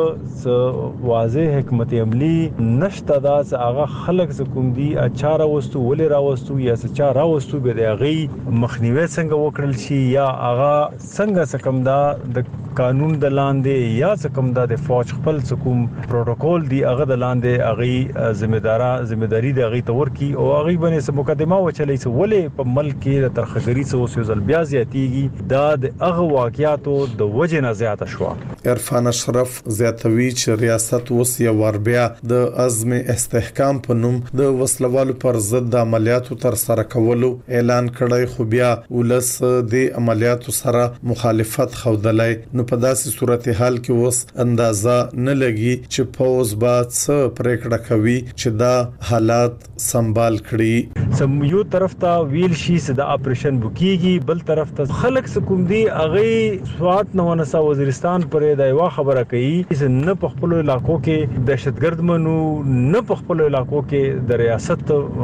هغه واضح حکمت عملی نشته دا چې هغه خلک کوم دي اچاره وستو ولې راوستو یا څه راوستو به د هغه مخنیوي څنګه وکړل شي یا هغه څنګه څکم دا د قانون د لاندې یا څکم دا د فوج خپل کوم پروتوکول دی هغه د لاندې هغه ذمہدارا ذمہداری د هغه تور کی او هغه باندې سم مقدمه وچلې څه ولې په ملک کې ترخګری څه اوسې ځل بیا زیاتیږي دا د هغه واقعیاتو د وجه نه زیاته شو. عرفان اشرف زیاتوي چې ریاست اوس یو ور بیا د عزم استحکام په نوم د وسلوالو پر ضد د عملیاتو تر سره کولو اعلان کړی خو بیا ولس د عملیاتو سره مخالفت خودلای نو په داسې صورتحال کې اوس اندازه نه لګي چې پوز بعد څه پریکړه کوي چې دا حالات سنبال کړي. سم یو طرف ته ویل شي چې د اپریشن بوکیږي بل طرف ته خلک سکوم دي هغه سوات نو نسا وزیرستان پرې دا یو خبره کوي چې نه په خپل علاقو کې دهشتګرد منو نه په خپل علاقو کې د ریاست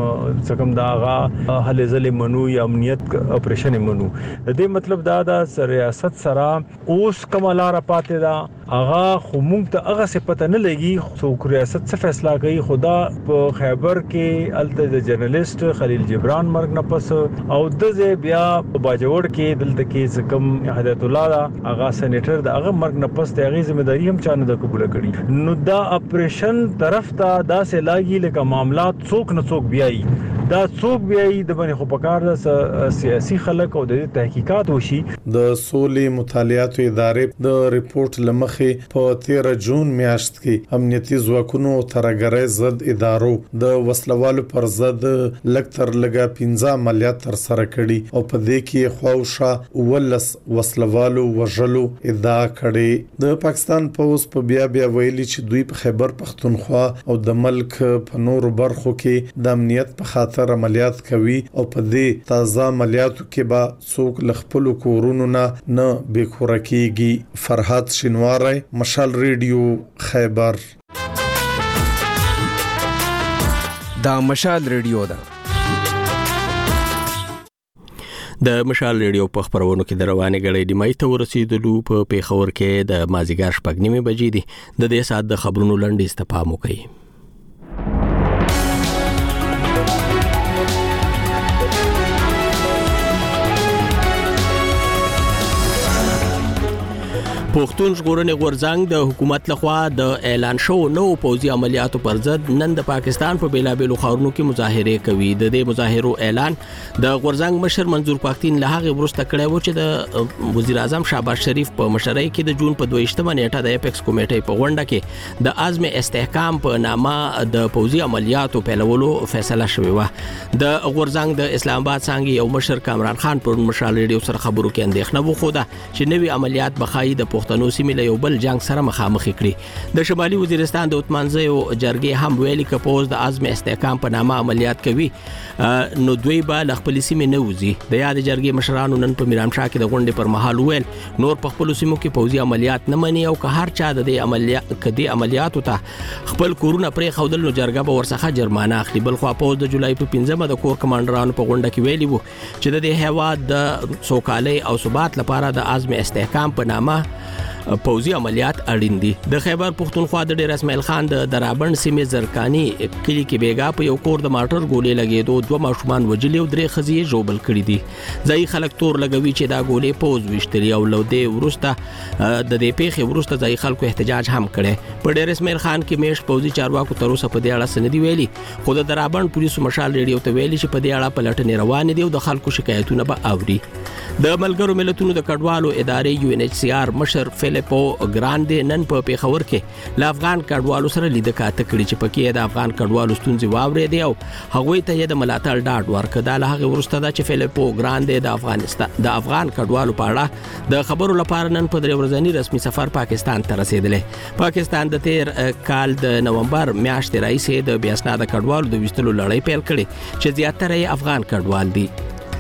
څخه دا هغه هلې ځلې منو یا امنیت اپریشن منو. د دې مطلب دا دا ریاست سره اوس کومه لار پاتې ده هغه خو مونږ ته هغه څه پته نه لګي څو ریاست څه فیصله کوي. خدا په خیبر کې الته د جرنالست خلیل جبران مرګ نه پس او د بیا په باجوړ کې دلته کې کوم هدایت الله دا هغه سېنیټر د هغه مرګ نه پس د هغه ځمېداري هم چانه د قبول کړي. نو دا اپریشن طرف ته دا سه لاګي لکه معاملات څوک نه څوک بیاي دا څوک بیاي د باندې خو پکار د سیاسي خلک او د تحقیقات وشي. د سولې مطالعات ادارې د ریپورت لمخې په تیرہ جون میاشت کې امنیتي ځواکونو ترګرې ضد ادارو د وسلوالو پر ضد لکتر لګا پنځه عملیات تر سره کړي او په دې کې خواوشا ولس وسلوالو وژلو ادعا کړي. د پاکستان پولیس په بیا بیا ویلي چې دوی په خیبر پختونخوا او د ملک په نورو برخو کې د امنیت په خاطر عملیات کوي او په دې تازه عملیاتو کې به څوک لخپل کورونو نه نه بیکوره کیږي. فرحات شینواری، مشال ریډیو، خیبر. دا مشال ریډیو ده. د مشال ریډیو په خبرونو کې د روانې غړې د مې ته ورسېدلو په پیښور کې د مازیګر شپږ نیمه بجې دي. د دې سات د خبرونو لنډیز ته پام وکړئ. پښتون ژغورنې غورځنګ د حکومت لخوا د اعلان شو نو پوځي عملیاتو پر ضد نن د پاکستان په بیلابېلو ښارونو کې مظاهره کوي. د دې مظاهرو اعلان د غورځنګ مشر منظور پښتين له هغه وروسته کړی و چې د وزیر اعظم شهباز شریف په مشرۍ کې د جون په دویشتمه نیټه د اپیکس کمیټې په غونډه کې د عزم استحکام په نامه د پوځي عملیاتو پیلولو فیصله شوې و. د غورځنګ د اسلام آباد څنګه یو مشر کامران خان پر مشال ریډیو سره خبرو کې اندېښنه وخوده چې نوي عملیات بخای د پښتنو سیمې له یو بل جنگ سره مخامخ کړي. د شمالي وزیرستان د عثمانزیو جرګې هم ویلي چې پوز د عزم استحکام په نامه عملیات کوي نو دوی به له خپل سیمې نه وځي. د یاد جرګې مشرانو نن په میرامشاه کې د غونډې پر مهال ویل نور په خپل سیمو کې پوځي عملیات نه مني او که هر چا د دې عملیات کدي عملیاتو ته خپل کورونه پرې خودل نو جرګه به ورڅخه جرمانه اخلي. بل خو پوز د جولای په پنځمه د کور کمانډرانو په غونډه کې ویلي وو چې د دې هوا د سوکالۍ او ثبات لپاره د عزم استحکام په نامه پوځي عملیات اړین دي. د خیبر پختونخوا د ډیر اسماعیل خان د درابند سیمې زرکانی کلی کې بیګا په یو کور د ماټر ګولې لګېدو دوه ماشومان وجلي او درې خزي جوبل کړي دي. ځای خلک تور لګوي چې دا ګولې پوز وشتري او لو دې ورسته د دې پیښې ورسته ځای خلکو احتجاج هم کړي. په ډیر اسماعیل خان کې میش پوځي چارواکو تر اوسه په دې اړه سندې ویلي خو د درابند پولیسو مشال ریډیو ته ویلي چې په دې اړه پلټنې روانې دي او د خلکو شکایتونه به اوري. د ملګرو ملتونو د کډوالو ادارې یو ان ایچ سی آر مشر فلیپو ګراندې نن په پیښور کې ل افغان کډوالو سره لیدل کاته کړي چې پکې د افغان کډوالو ستونزې واورې دی او هغوی ته د ملاتړ ډاډ ورکړ. دا له هغه ورسته دا چې فلیپو ګراندې د افغانستان د افغان کډوالو په اړه د خبرو لپاره نن په درې ورځنی رسمي سفر پاکستان ته رسیدلې. پاکستان د تیر کال د نومبر میاشتې راځي د بیا اسناد کډوالو د وستلو لړۍ پیل کړي چې زیاتره یې افغان کډوال دي.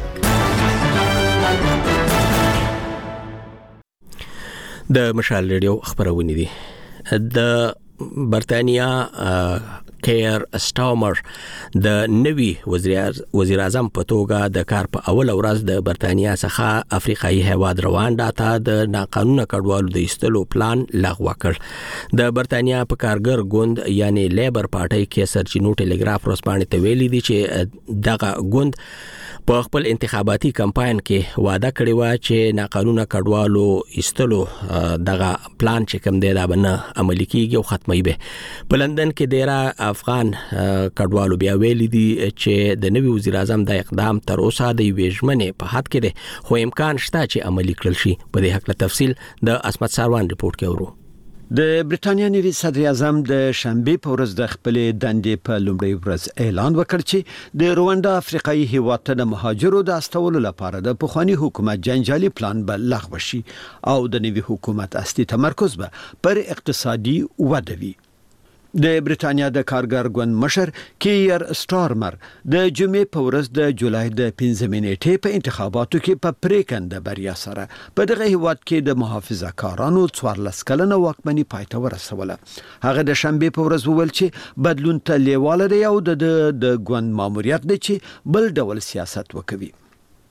د مشال ریډیو خبرونه دي. د برتانیا کیر سټارمر د نوي وزیر وزیر اعظم په توګه د کار په اول ورځ د برتانیا څخه افریقایي هیواد رواندا ته د ناقانونه کډوالو د ایستلو پلان لغوه کړ. د برتانیا په کارګر ګوند یعنی لیبر پارټي کې سرچینو ټلګراف ورسپانې ته ویلي دي چې دغه ګوند په خپل انتخاباتي کمپاین کې وعده کړی و چې ناقانونه کډوالو ایستلو دغه پلان چې کوم دی دا به نه عملي کیږي او ختمي به. په لندن کې ډیره افغان کډوالو بیا ویلي دي چې د نوي وزیر اعظم د اقدام تر اوسه د ویژمنې په حد کې دی خو امکان شته چې عملي کړل شي. په دې حق له تفصیل د اسمت ساروان ریپورت کې ورو. د برتانیا نوي صدر اعظم د شنبه په ورځ د خپل دندې په لومړۍ ورځ اعلان وکړ چې د رواندا افریقایي هیواد ته د مهاجرو د استولو لپاره د پخوانی حکومت جنجالي پلان به لغوه شي او د نوي حکومت اصلي تمرکز به پر اقتصادي وده وي. د برتانیا د کارګر ګوند مشر کیر سټارمر د جمعې په ورځ د جولای د پنځمې نیټې په انتخاباتو کې په پریکنده بریا سره په دغه هیواد کې د محافظه کارانو څوارلس کلنه واکمني پای ته ورسوله. هغه د شنبه په ورځ وویل چې بدلون ته لیواله دی او د د ګوند ماموریت دی چې بل ډول سیاست وکوي.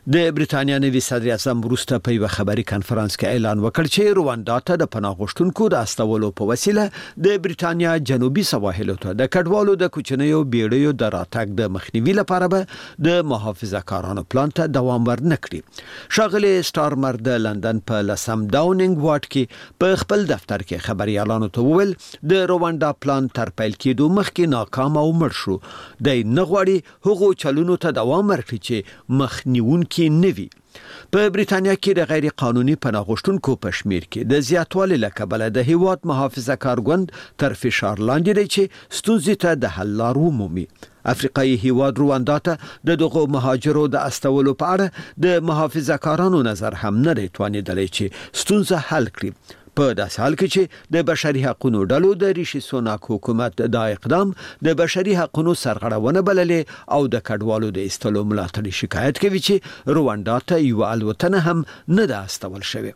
د بریټانیا نوي صدر اعظم وروسته په یو خبري کانفرنس کې اعلان وکړ چې رواندا ته د پناه غوښتونکو د استولو په وسیله د بریټانیا جنوبي سواحل ته د کډوالو د کوچنیو بیړیو د راتګ د مخنیوي لپاره به د محافظه کارانو پلان ته دوام ورنکړي. شاغلي سټارمر د لندن په لسم داونینګ واټ کې په خپل دفتر کې خبريالانو ته وویل د رواندا پلان تر پیل کېدو مخکې ناکام او مړ شو. د نغواړي هغو چلونو ته دوام ورکړي چې مخنیون کې نوي. په بریټانیا کې د غیر قانوني پناه غوښتونکو په شمیر کې د زیاتوالي له کبله د هیواد محافظه کار ګوند تر فشار لاندې دی چې ستونزې ته د حل لار ومومي. افریقایي هیواد رواندا ته د دغو مهاجرو د استولو په اړه د محافظه کارانو نظر هم نه توانیدلی چې ستونزه حل کړي. په داسې حال کې چې د بشري حقوقو ډلو د ریشي سوناک حکومت د اقدام د بشري حقوقو سرغړونه بللې او د کډوالو د استلو ملاتړ شکایت کوي چې رواندا ته یو الوتنه هم نه ده استول شوې.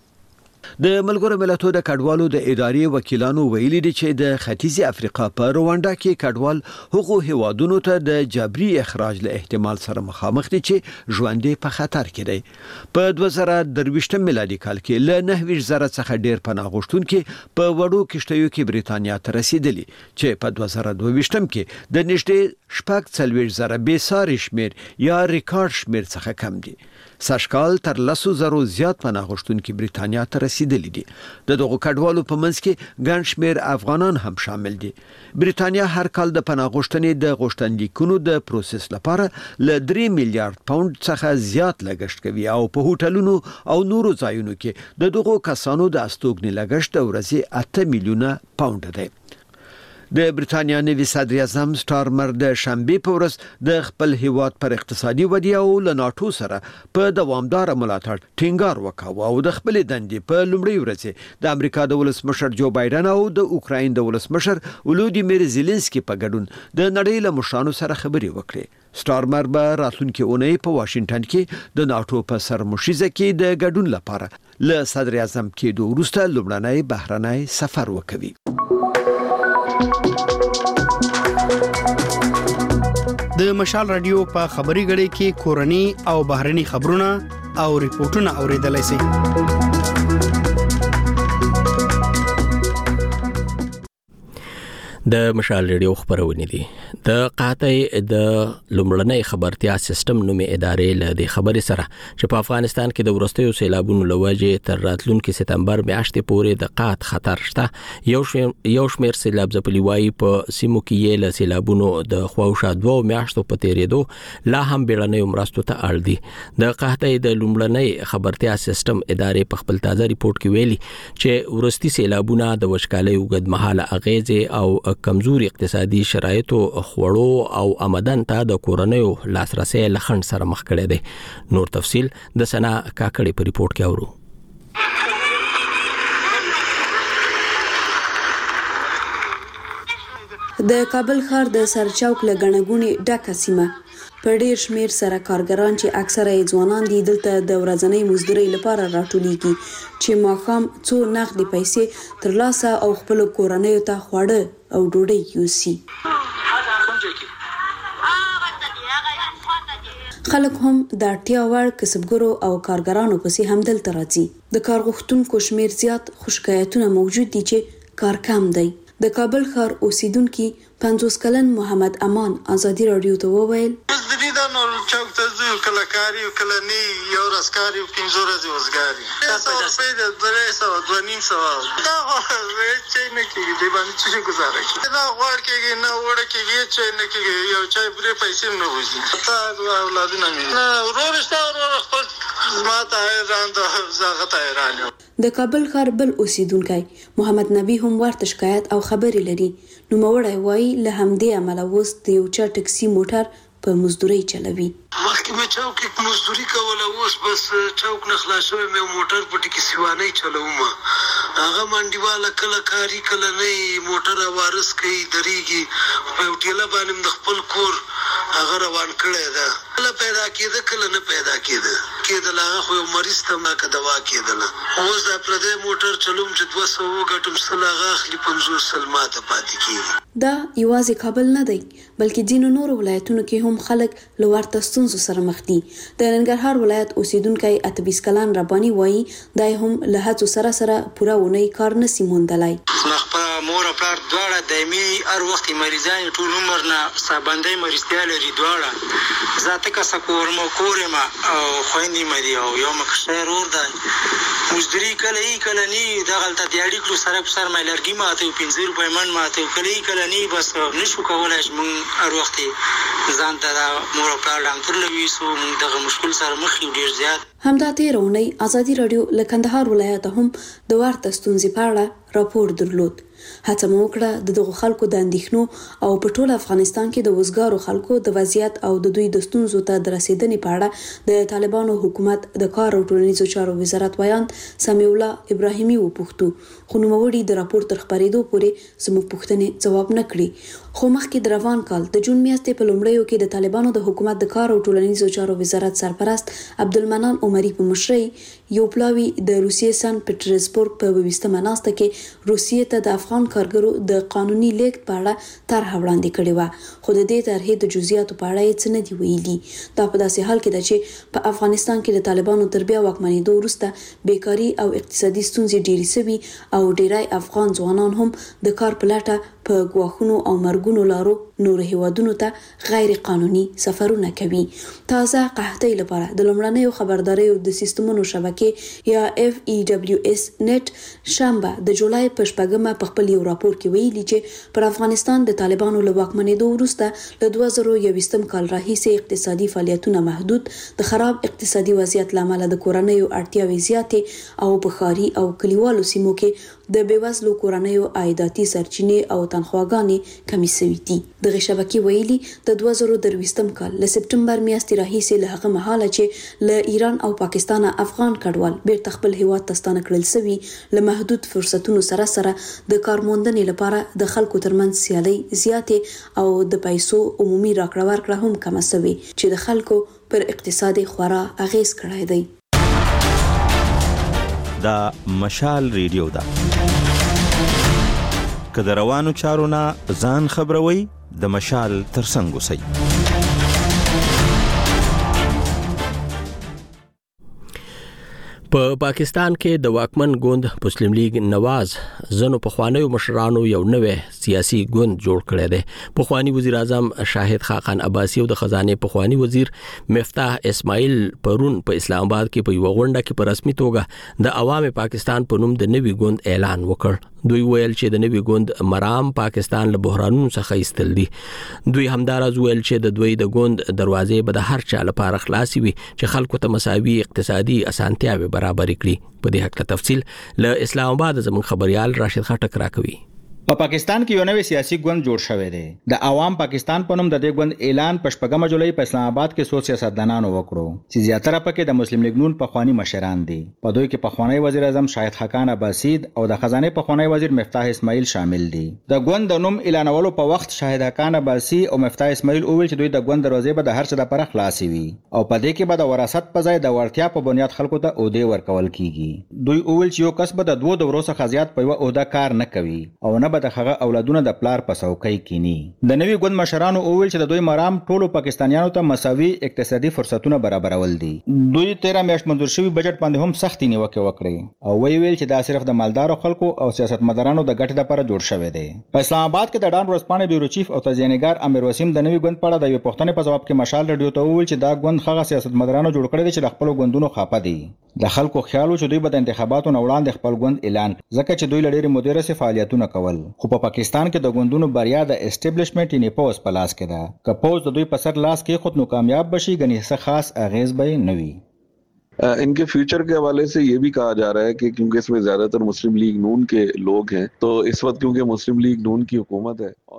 د ملګرو ملتونو د کډوالو د ادارې وکیلانو ویلي دي چې د ختیځي افریقا په رواندا کې کډوال هغو هیوادونو ته د جبري اخراج له احتمال سره مخامخ دي چې ژوند په خطر کې دی. په دوه زره درویشتم میلادي کال کې له نهه زره څخه ډیر پناه غوښتونکي په وړو کشتیو کې بریټانیا ته رسیدلي چې په دوه زره دوه ویشتم کې د نږدې شپږ څلوېښت زره بې ساري شمیر یا ریکارډ شمیر څخه کم دي. سږکال تر لسو زرو زیات پناه غوښتونکي بریټانیا ته رسیدلي دي. د دغو کډوالو په منځ کې ګڼ شمیر افغانان هم شامل دي. بریټانیا هر کال د پناه غوښتنې د غوښتنلیکونو د پروسس لپاره له درې میلیارډ پاوند څخه زیات لګښت کوي او په هوټلونو او نورو ځایونو کې د دغو کسانو د استوګنې لګښت د ورځې اته میلیونه پاوند دی. د بریټانیا نوي صدر اعظم سټارمر د شنبه په ورځ د خپل هیواد پر اقتصادي ودې او له ناتو سره په دوامدار ملاتړ ټینګار وکاوه او د خپل دندې په لومړۍ ورځ د امریکا د ولسمشر جو بایدن او د اوکراین د ولسمشر ولودیمیر زيلنسکي په ګډون د نړۍ له مشرانو سره خبرې وکړې. سټارمر به راتلونکي اونۍ په واشنگټن کې د ناتو په سرمشيزه کې د ګډون لپاره له صدر اعظم کېدو وروسته لومړنی بهرنی سفر وکوي. د مشال رادیو په خبري غړي کې کورني او بهرني خبرونه او ریپورتونه اوریدلای شئ. د مشال ریډیو خبرونه دي. د قاطع د لومړنۍ خبرتیا سیستم نومي ادارې له د خبرې سره چې په افغانستان کې د ورستیو سیلابونو لوجه تر راتلونکي سپتمبر میاشتې پورې د قات خطر شته. یو شمیر یو شمیر سیلاب ځپلي وایي په سیمو کې له سیلابونو د خواوشا دوه میاشتو په تیرېدو لا هم بیړنۍ مرستو ته اړ دي. د قاطع د لومړنۍ خبرتیا سیستم ادارې په خپل تازه ریپورت کې ویلي چې ورستي سیلابونه د وشکالۍ وګدمحاله اغیزې او کمزوري اقتصادي شرایطو خوړو او آمدن ته د کورنیو لاسرسي لخند سره مخ کړي دي. نور تفصيل د سنا کاکړي په ریپورت کې اورو. د کابل ښار د سرچوک لګڼګونی ډکه سیمه په ډیر شمیر سره کارګران چې اکثره یې ځوانان دي دلته د ورځنۍ مزدوري لپاره راټولېږي چې ماښام څو نغدي پیسې ترلاسه او خپل کورنیو ته خواړه او ډوډۍ یوسي. خلک هم د اړتیا وړ کسبګرو او کارګرانو پسې هم دلته راځي. د کار غوښتونکو شمیر زیات خو شکایتونه موجود دي چې کار کم دی. د کابل ښار اوسیدونکي پنځوس کلن محمد امان ازادي رادیو ته وویل دا نور چوک ته ځو کله کاری کله نی یو راسکاری پنځه ورځې وزګاری تاسو په دې درې سو دوه نیم سو دا چې نه کیږي د باندې څه گزاره کوي دا غوړ کېږي نه وړ کېږي چې نه کېږي یو چای پرې پیسې نه وځي تاسو اولادونه مې نه ورورسته ورور خپل ماته حیران ده زغه ته حیران یم. د کابل ښار بل اوسیدونکی محمد نبی هم ورته شکایت او خبرې لري. نو موړی وایي له همدې عمله اوس د یو چا ټکسي موټر په مزدوري چلوي. مخکې مې چوک کې مزدوري کوله اوس بس چوک نه خلاصوي مې موټر په ټکی سیوانه چلوم. هغه منډیواله کله کاری کله نه موټر وارث کوي دریږي په ټیله باندې د خپل کور هغه روان کړی ده. کله پیدا کېده کله نه پیدا کېده کېدل هغه خو یو مریض ته ما که دوا کېدله. اوس دا پردی موټر چلوم چې دوه سوه وګټم سل هغه اخلي پنځوس سل ماته پاتې کېږي. دا یوازې کابل نه دی بلکې ځینو نورو ولایتونو کې هم خلک له ورته ستونزو سره مخ دي. د ننګرهار ولایت اوسیدونکی اته بیس کلن رباني وایي دا هم له هڅو سره سره پوره ونی کار نسی موندلای. خپل مور او پلار دواړه دایمي هر وخت مریضان ټول عمر نه سابندې مریضتیا لري دواړه. ذاته کا سکور مو کورما او خويندې مې او یو مکشر ور ده مزدوري کله ای کله نی د غلطه دیاړي کلو سره په سر مې لرګي ماته پنځه روپۍ من ماته کله ای کله نی بس نشو کولای چې مون هر وخت ځان ته مور او پلار ډاکټر لوي سو دغه مشکل سره مخ یو ډیر زیات. همدا تیرونی ازادي رادیو له کندهار ولایت هم د ورته ستونزې په اړه راپور درلود. هڅه مو وکړه د دغو خلکو د اندېښنو او په ټول افغانستان کې د وزګارو خلکو د وضعیت او د دوی د ستونزو ته د رسیدنې په اړه د طالبانو حکومت د کار او ټولنیزو چارو وزارت ویان سمیع الله ابراهیمي وپوښتو خو نوموړي د راپور تر خبرېدو پورې زموږ پوښتنې ځواب نه کړي. خو مخکې د روان کال د جون میاشتې په لومړیو کې د طالبانو د حکومت د کار او ټولنیزو چارو وزارت سرپرست عبدالمنان عمري په مشرۍ یو پلاوی د روسیې سن پټرزبورګ په ویستمه ناسته کې روسیې ته د افغان کارګرو د قانوني لیږد په اړه طرح وړاندې کړې و. خو د دې طرحې د جزئیاتو په اړه یې څه نه دي ویلي. دا په داسې حال کې ده چې په افغانستان کې د طالبانو تر بیا واکمنېدو وروسته بیکاري او اقتصادي ستونزې ډېرې سوي او ډېری افغان ځوانان هم د کار په لټه په ګواښونو او مرګونو لارو نور هیوادونو ته غیر قانوني سفرونه کوي. تازه قحطۍ لپاره د لومړنیو خبرداريو د سیستمونو شبکې یا اف ای دبلیو اس نت شنبه د جولای په شپږمه په خپل یو راپور کې ویلي چې پر افغانستان د طالبانو له واکمنېدو وروسته له دوه زره یوویشتم کال راهیسې اقتصادي فعالیتونه محدود، د خراب اقتصادي وضعیت لامل د کورنیو اړتیاوې زیاتې او په ښاري او کلیوالو سیمو کې د بیوزلو کورنیو عایداتي سرچینې او تنخواګانې کمې شوې دي. دغه شبکې ویلي د دوه زره درویشتم کال له سپټمبر میاشتې راهیسې له هغه مهاله چې له ایران او پاکستان افغان کډوال بیرته خپل هیواد ته ستانه کړل شوي له محدود فرصتونو سره سره د کارموندنې لپاره د خلکو ترمنځ سیالي زیاتې او د پیسو عمومي راکړه ورکړه هم کمه شوې چې د خلکو پر اقتصاد خورا اغیز کړی دی. دا مشال ریډیو ده که د روانو چارو نه ځان خبروي د مشال ترڅنګ اوسئ. په پاکستان کې د واکمن ګوند مسلم لیگ نواز زنو پخوانیو مشرانو یو نوې سیاسي ګوند جوړ کړی دی. پخوانی وزیر اعظم شاهد خاقان عباسی او د خزانه پخوانی وزیر مفتاح اسماعیل پرون په اسلام آباد کې په یو غونډه کې په رسمي توګه د عوام پاکستان په نوم د نوي ګوند اعلان وکړ. دوی ویل چې د نوي ګوند مرام پاکستان له بحرانونو څخه ایستل دي. دوی همدارز ویل چې د دوی د ګوند دروازې به د هر چا لپاره خلاصي وي چې خلکو ته مساوي اقتصادي اسانتیاوي برابر کړي. په دې حق تفصیل له اسلام آباد زموږ خبريال راشد خټک راکوي. په پاکستان کې یو نوې سیاسي ګوند جوړ شوی دی. د عوام پاکستان په نوم د دې ګوند اعلان په شپږمه جولای په اسلام آباد کې څو سیاستدانانو وکړو چې زیاتره پکې د مسلم لیگ نون پخوانی مشران دي. په دوی کې پخوانی وزیر اعظم شاهد خاقان عباسی او د خزانه پخوانی وزیر مفتاح اسماعیل شامل دي. د ګوند د نوم اعلانولو په وخت شاهد خاقان عباسی او مفتاح اسماعیل اوویل چې دوی د ګوند دروازې به د هر څه لپاره خلاصي وي او په دې کې به د وراثت په ځای د ورتیا په بنیاد خلکو ته عہده ورکول کیږي. دوی اوویل چې یو کس به د دوه دورو څخه زیات په یو عہده کار نه کوي او نه به د هغه اولادونه د پلار په څوکۍ کینی. د نوي ګوند مشرانو اوویل چې د دوی مرام ټولو پاکستانیانو ته مساوي اقتصادي فرصتونه برابرول دي. دوی تیرا میاشت منظور شوی بجټ باندې هم سختي نیوکه وکړي او وی ویل چې دا صرف د مالدارو خلکو او سیاستمدارانو د ګټې لپاره جوړ شوی دی. په اسلام آباد کې د ډان ورځپاڼې بیورو چیف او تجزیه‌نګار امیر وسیم د نوي ګوند په اړه د یو پوښتنې په جواب کې مشال رادیو ته وویل چې دا ګوند هغه سیاستمدارانو جوړ کړی دی چې د خپل ګوندونو خاپه دي. د خلکو خیال و چې دوی به د انتخاباتو نه وړاندې خپل ګوند اعلان ځکه چې دوی لړې مدیره سي فعالیتونه کول. خو په پاکستان کې د ګوندونو بریا د اسټابلیشمنت یې پوز په لاس کې ده. که پوز د دوی په سر لاس کې خود نو کامیاب بشي غني څه خاص اغیز به نه وي. इनके फ्यूचर के हवाले से ये भी कहा जा रहा है कि क्योंकि इसमें ज्यादातर मुस्लिम लीग नून के लोग हैं तो इस वक्त क्योंकि मुस्लिम लीग नून की हुकूमत है और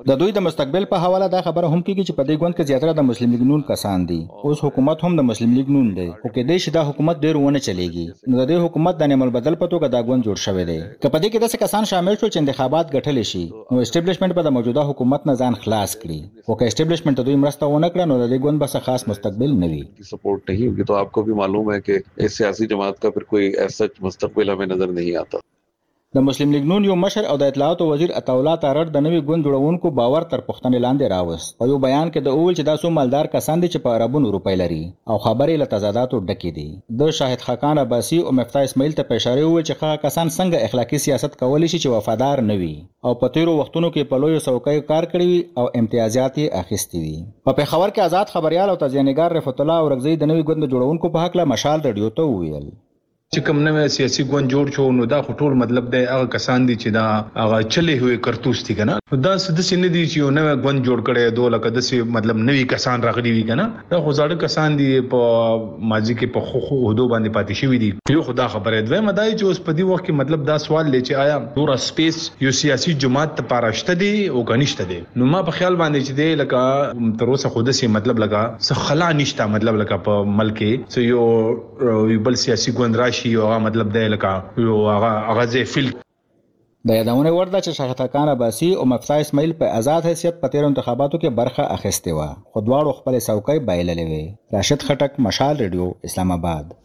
د دوی د مستقبل په حواله دا خبره هم کیږي چې په دې ګوند کې زیاتره د مسلم لیگ نون کسان دي. اوس حکومت هم د مسلم لیگ نون دی خو کې دې شي دا حکومت ډیر ونه چلیږي نو د دې حکومت د نعمت بدل په توګه دا ګوند جوړ شوی دی. که په دې کې داسې کسان شامل شول چې انتخابات ګټل شي نو اسټابلیشمنت به د موجوده حکومت نه ځان خلاص کړي او که اسټابلیشمنت دوی مرسته ونه کړه نو د دې ګوند به خاص مستقبل نه وي. सपोर्ट नहीं होगी तो आपको भी मालूम है कि इस सियासी जमात का फिर कोई ऐसा मुस्तकबिल हमें नजर नहीं आता. د مسلم لیگ نون یو مشر او د اطلاعاتو وزیر عطاءالله تارړ د نوي ګوند جوړونکو باور تر پوښتنې لاندې راوست. په یو بیان کې د اول چې دا سو مالدار کسان دي چې په اربونو روپۍ لري او خبرې له تضاداتو ډکې دي. د شاهد خاقان عباسی او مفتاح اسماعیل ته په اشاره وویل چې هغه کسان څنګه اخلاقی سیاست کولی شي چې وفادار نه وي او په تیرو وختونو کې په لویو څوکیو کار کړی وي او امتیازات یې اخیستي وي. په پېښور کې آزاد خبريال او تزیانګار رفعت الله اورغزی د نوي ګوند جوړونکو په حق له مشال رادیو ته وویل چې کوم نوې سیاسي ګوند جوړ شو نو دا ټول مطلب دی هغه کسان دي چې دا هغه چلے ہوئے کرتوس دي کنه دا سدسې نه دي چې یو نوې ګوند جوړ کړي دوه لکه دسې مطلب نوې کسان راغلي وي کنه دا خو ځاړه کسان دي په ماضي کې په خو خو هدو باندې پاتې شوی دي. یو خدا خبره ده مدای چې اوس په دې وخت کې مطلب دا سوال لې چې آیا نور سپیس یو سیاسي جماعت ته پاراشته دي او کنيشته دي نو ما په خیال باندې چې دی لکه تر اوسه خود سي مطلب لگا څه خلا نشته مطلب لکه په ملک کې یو بل سیاسي ګوند راشي او مطلب دی لکه یو هغه هغه ځای فیل. د یادونه ورده چې شاهد خاقان عباسی او مفتاح اسماعیل په آزاد حیثیت په تیر انتخاباتو کې برخه اخیستې و خو دواړو خپل څوکۍ بایللې وې. راشد خټک، مشال ریډیو، اسلام آباد.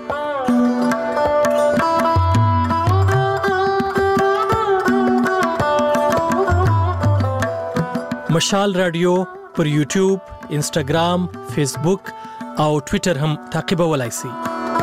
مشال رادیو پر یوټیوب، انسټاګرام، فیسبوک او ټوئیټر هم تعقیبولای شئ.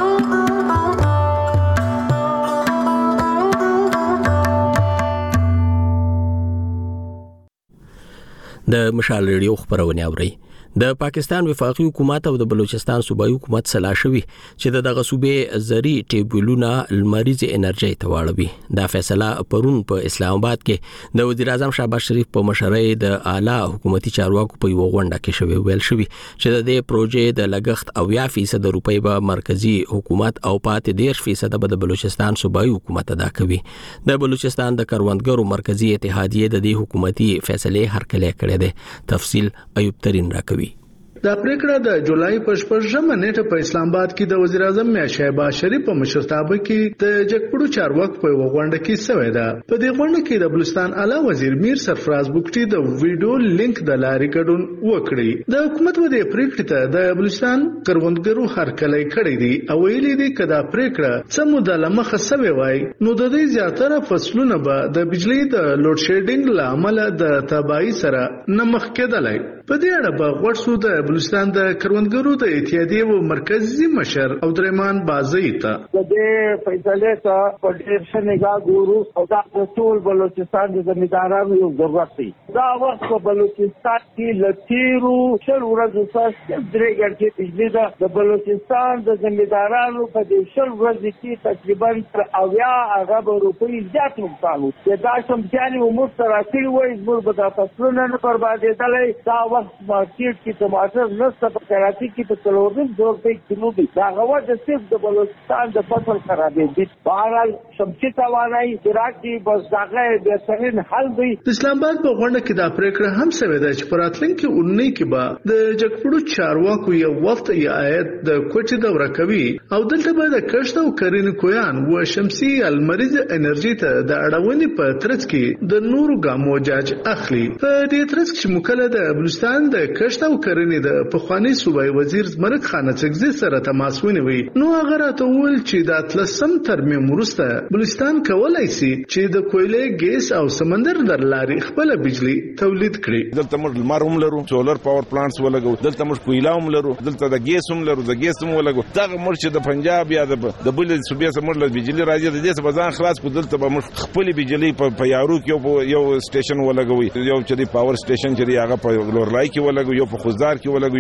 د مشال ریډیو خبرونه اوري. د پاکستان وفاقي حکومت او د بلوچستان صوبایي حکومت سلا شوی چې دغه صوبې زری ټیبولونه لمریزه انرژي ته واړوي. دا فیصله پرون په اسلام آباد کې د وزیر اعظم شهباز شریف په مشرۍ د اعلی حکومتي چارواکو په یو غونډه کې شوی ویل شوی چې د دې پروژې د لګښت او یا فیصد روپۍ به مرکزی حکومت او پاتې ډیر فیصد به د بلوچستان صوبایي حکومت ادا کوي. د بلوچستان د کروندګرو مرکزی اتحادیه د دې حکومتي فیصله هرکلی کړی دی. تفصیل ایوب ترين راکوي. دا پریکړه د جولای په شپږمه نیټه په اسلام آباد کې د وزیر اعظم میاں شهباز شریف په مشرتابه کې د جګپړو چارواکو په غونډه کې شوې ده. په دې غونډه کې د بلوچستان اعلی وزیر میر سرفراز بوکټي د ویډیو لینک د لارې ګډون وکړي. د حکومت و دې پریکړې ته د بلوچستان کروندګرو هرکلی کړی دی او ویلي دی چې دا پریکړه سمو د لمخه سوي وای نو د دې زیاتره فصلونه به د بجلی د لوډ شیډینګ لامل د تباہي سره نمخ کېدلای. په دې اړه به غوښتو د بلوچستان د کروندګرو د اتحادیې او مرکزی مشر عبدالرحمن بازی ته د دې فیصله ته په ډېر ښه نگاه ګورو او دا ټول بلوچستان د زمیندارانو یو ضرورت دی. دا وخت په بلوچستان کې لتیرو شل ورځو څخه درې ګڼې بجلی ده. د بلوچستان د زمیندارانو په دې شل ورځو کې تقریبا تر اویا ارب روپۍ زیات نقصان و. دا سم ځاني عمر سره راځي وایي زموږ به د فصلونو نه بربادېدلی. دا وخت مارکیټ کې ټماټر نسته په کراچي کې په څلورم زور په کیلو دی. دا غوا د صرف د بلوچستان د فصل خرابې دي. بهرحال شمسي توانایي عراق کې بس داغه بهترین حل دی. اسلام آباد په غونډه کې دا پریکړه هم شوې ده چې پراتلونکي اونۍ کې به د جګپړو چارواکو یو وفد یا آیت د کوټې دوره کوي او دلته به د کښت او کرنې کویان او شمسي المریض انرژي ته د اړونې په ترڅ کې د نورو ګامو جاج اخلي. په دې ترڅ کې مکله د بلوچستان د کښت او کرنې د پخوانی صوبایي وزیر زمرک خان چغزي سره تماس ونیوي. نو هغه راته وویل چې د اتلسم ترمیم وروسته بلوچستان کولای شي چې د کویلې ګیس او سمندر در لارې خپل بجلی تولید کړي. دلته موږ لمر هم لرو، سولر پاور پلانټس ولګو، دلته موږ کویلا هم لرو، دلته د ګیس هم لرو، د ګیس هم ولګو. دا موږ چې د پنجاب یا د بل صوبې سره موږ بجلی راځي د دې څخه ځان خلاص کو. دلته به موږ خپل بجلی په یارو کې یو سټیشن ولګوي، یو چې د پاور سټیشن چې هغه په لورلای کې ولګو، یو په خوزدار کې ولګو، یو په نصیر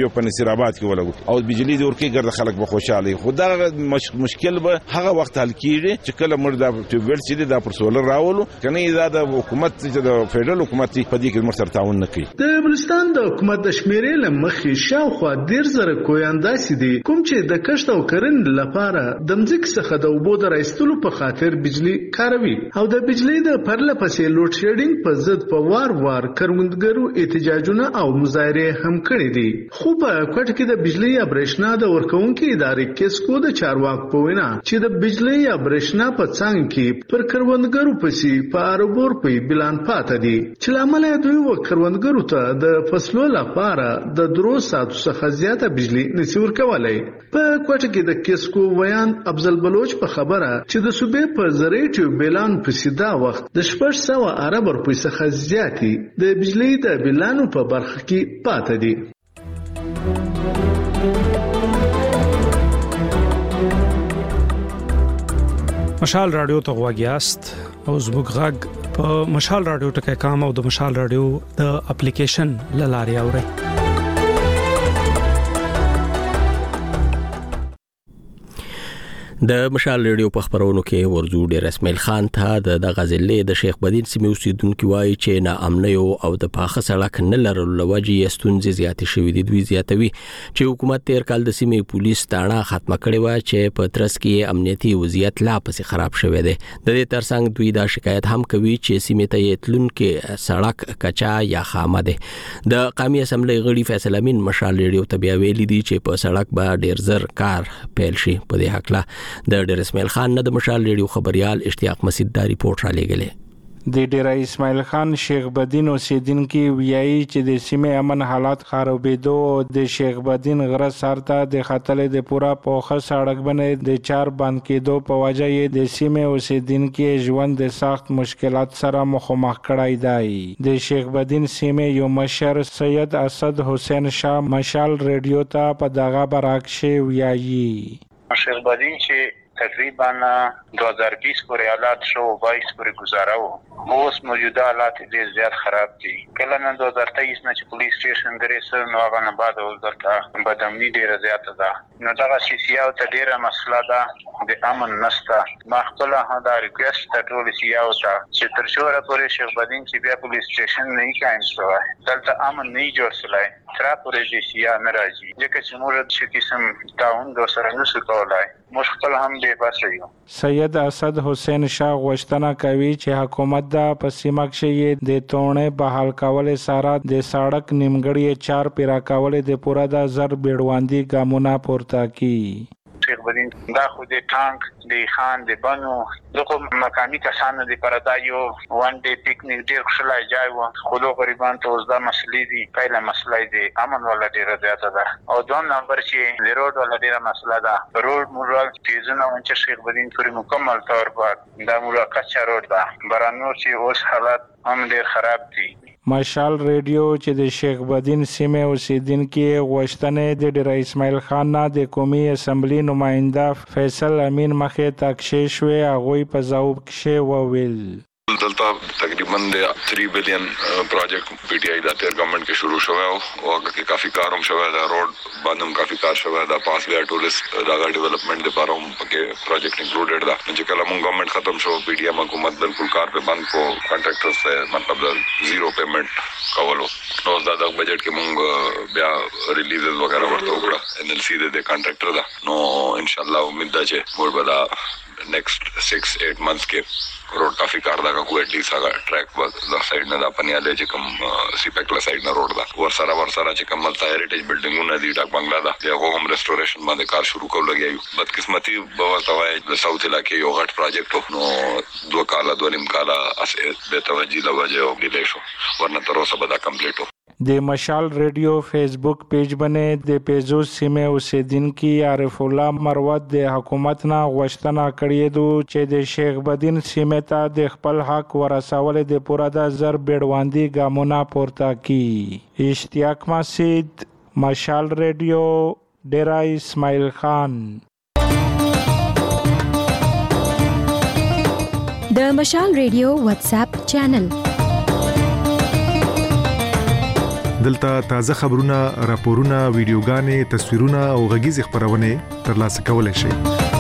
وزیر آباد کې ولګو او بجلی د ورکی ګرځ خلک به خوشاله خو دا مشکل به هغه وخت حل کیږي چې کله موږ د ټیوبل چې د پر سولر راولو کنه دا د حکومت چې د فدرال حکومت په دې کې مرسته تعاون نه کوي. د بلوچستان د حکومت د شمیرې لمخې شاوخوا ډیر زره کویانداسي دي کوم چې د کښت او کرنې لپاره د مځکې څخه د اوبو د راایستلو په خاطر بجلی کاروي او د بجلی د پرله پسې لوډ شیډینګ په ضد په وار وار کروندګرو احتجاجونه او مظاهره هم کړې دي. خو په کوټ کې د بجلی یا برېښنا د ورکوونکو ادارې کیسکو د چارواک په وینا چې د بجلی یا برېښنا په څنګ کې پر کروندګرو پسې په اروبور په بلان پاتې دي چې لامل دوی و کروندګرو ته د فصلو لپاره د درو ساعتو څخه زیاته بجلی نشي ورکولای. په کوټ کې د کیسکو ویان افضل بلوچ په خبره چې د صوبې په زریټو بلان په سیدا وخت د شپږ سوه ارب روپۍ څخه زیاتی د بجلی د بلانو په برخه کې پاتې دي. مشال رادیو ته غواګیاست او زموږ غږ په مشال رادیو ټکي کام او د مشال رادیو د اپلیکیشن لاري اوري. د مشال ریډیو په خبرونو کې ورزو ډیر اسماعیل خان ته د غزلې د شیخ بدین سیمې اوسیدونکو وایي چې نه امنیو او د پاخه سړک نه لرلو لوجې ستونزې زیاتې شوې دي. دوی زیاتوي چې حکومت تیر کال د سیمې پولیس تاړه ختمه کړې و چې په ترڅ کې امنیتي وضعیت لا پسې خراب شوی دی. د دې ترڅنګ دوی دا شکایت هم کوي چې سیمې ته یې تلونکو سړک کچا یا خامه دی. د قومي اسمبلی غړي فیصل امین مشال ریډیو ته بیا ویلي دي چې په سړک به ډیر زر کار پیل شي. په دې حق لا د ډیر اسماعیل خان نه د مشال ریډیو خبريال اشتیاق مسعود دا ریپورت را لګلې. د ډیر اسماعیل خان شیخ بدین اوسیدونکو ویایي چې د سیمې امن حالات خرابېدو او د شیخ بدین غره سرته د خطلې د پورا پوخه سړک باندې د چار باندې کېدو په وجه یې د سیمې اوسیدونکو ژوند د سخت مشکلات سره مخامخ کړای دی. د شیخ بدین سیمې یو مشر سید اسد حسین شاه مشال ریډیو ته په دغه برعکس ویایي. شیخ بدین چې تقریبا دو ہزار بیس پورې حالات شو بائیس پورې گزاره و اوس موجوده حالات ډېر زیات خراب دي. کله نه دو هزار تیئیس نه چې پولیس سټیشن درې سره نو هغه نه بعد ول درته بدامني ډېره زیاته ده نو دغه سیاسیو ته ډېره مسله ده د امن نشته. ما خپل دا ریکوست ته ټول سیاسیو ته چې تر شوره پورې شیخ بدین چې بیا پولیس سټیشن نه قائم شوی دلته امن نه جوړ شوی تر پورې چې سیا نه راځي ځکه چې موږ چې قسم تعاون د سره نشو کولای موږ خپل هم دې باسه یو. سید اسد حسین شاه غوښتنه کوي چې حکومت د پسیمه کې د تونې بحال کول سره د سړک نیمګړی چار پیرا کول د پورا د زر بیړواندی ګامونه پورته کی. شیخ بدین دا خو د ټانک د خان د بنو دغه مقامی کسانو د پردا یو وان ډے پکنیک ډیر خوشاله ځای و خو له غریبان ته اوس دا مسلې دي. پهله مسله دی امن ولا ډیره زیاته ده او دوم نمبر چې د روډ ولا ډیره مسله ده. روډ مورال تیزونه چې شیخ بدین پوری مکمل طور پر دا مولاقات روډ ده برانور چې اوس حالات هم ډیر خراب دي. مشال ریډیو چې د شیخ بدین سیمه اوسیدونکو غوښتنې د ډیر اسماعیل خان نه د قومي اسمبلی نماینده فیصل امین مخه تکشیش وی هغه په ځواب کې وویل. دلته تقریبا د تین بلین پروجیکټ پی ټی آی د تیر گورنمنت کې شروع شوی او هغه کې کافي کاروم شوی دا روډ باندې کافي کار شوی دا پاس وی ټوریست دا ډیولپمنٹ لپاره هم کې پروجیکټ انکلوډډ دا چې کله مونږ گورنمنت ختم شو پی ټی ایم حکومت بالکل کار په بند کو کانټراکټرز ته مطلب زیرو پیمنٹ کولو نو دا د بجټ کې مونږ بیا ریلیزز وغیرہ ورته وکړه ان ال سی د کانټراکټر دا نو ان شاء الله امید ده چې موږ به دا نیکسٹ سکس ایٹ منثس کې روډ کافي کار دا کو اټ لیست هغه ټریک ور د سایډ نه د پنیاله چې کوم سی پیکلا سایډ نه روډ دا ور سره ور سره چې کوم ملتا هریټیج بلډینګونه دي ډاک بنگلا دا هغه هم ریسټوریشن باندې کار شروع کول لګي. بدقسمتي به ورته وای د ساوث علاقې یو غټ پروجیکټ نو دوه کاله دوه نیم کاله اسه به توجه لوجه او ډیلی شو ورنه تر اوسه به دا کمپلیټ. د مشال ریډیو فیسبوک پیج باندې د پیجو سیمه اوسیدونکو عارف الله مروت د حکومت نه غوښتنه کړې ده چې د شیخ بدین سیمه ته د خپل حق ورسول د پوره د زر بیړواندی ګامونه پورته کی. اشتیاق مسعود مشال ریډیو ډیر اسماعیل خان. د مشال ریډیو واتس اپ چینل دلته تازه خبرونه، راپورونه، ویډیوګانې، تصویرونه او غږیز خبرونه ترلاسه کولای شئ.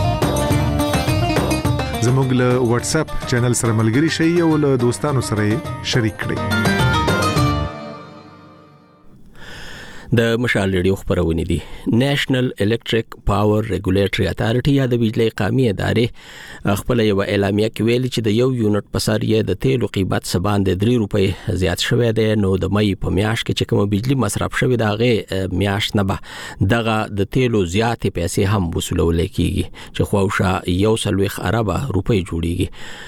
زموږ له واتس اپ چینل سره ملګري شئ او له دوستانو سره شریک کړئ. د مشال ریډیو خبرونه دي. نېشنل الکتریک پاور ریګولیټری اتارټي یا د بجلی قومي ادارې خپل یو اعلامیه کې ویلي چې د یو یونټ په سر یې د تیلو قیمت سبان د درې روپۍ زیات شوی دی. نو د مې په میاشت کې چې کوم بجلی مصرف شوی دا غي میاشت نه به دغه د تیلو زیاتې پیسې هم وصولول کیږي چې خواوشه یو سلويخ اربه روپۍ جوړیږي.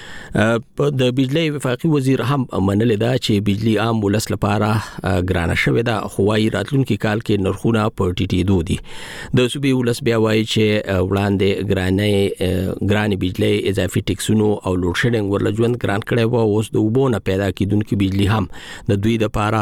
د بجلی وفاقي وزیر هم منل دا چې بجلی عام ولس لپاره ګرانه شوې ده، خو وايي راتلونکي کال کې نرخونه په ټیټېدو دي. د صوبې ولس بیا وايي چې وړاندې ګرانې ګرانې بجلی اضافي ټیکسونو او لوډ شیډینګ ورله ژوند ګران کړی و. اوس د اوبو نه پیدا کیدونکو بجلی هم د دوی لپاره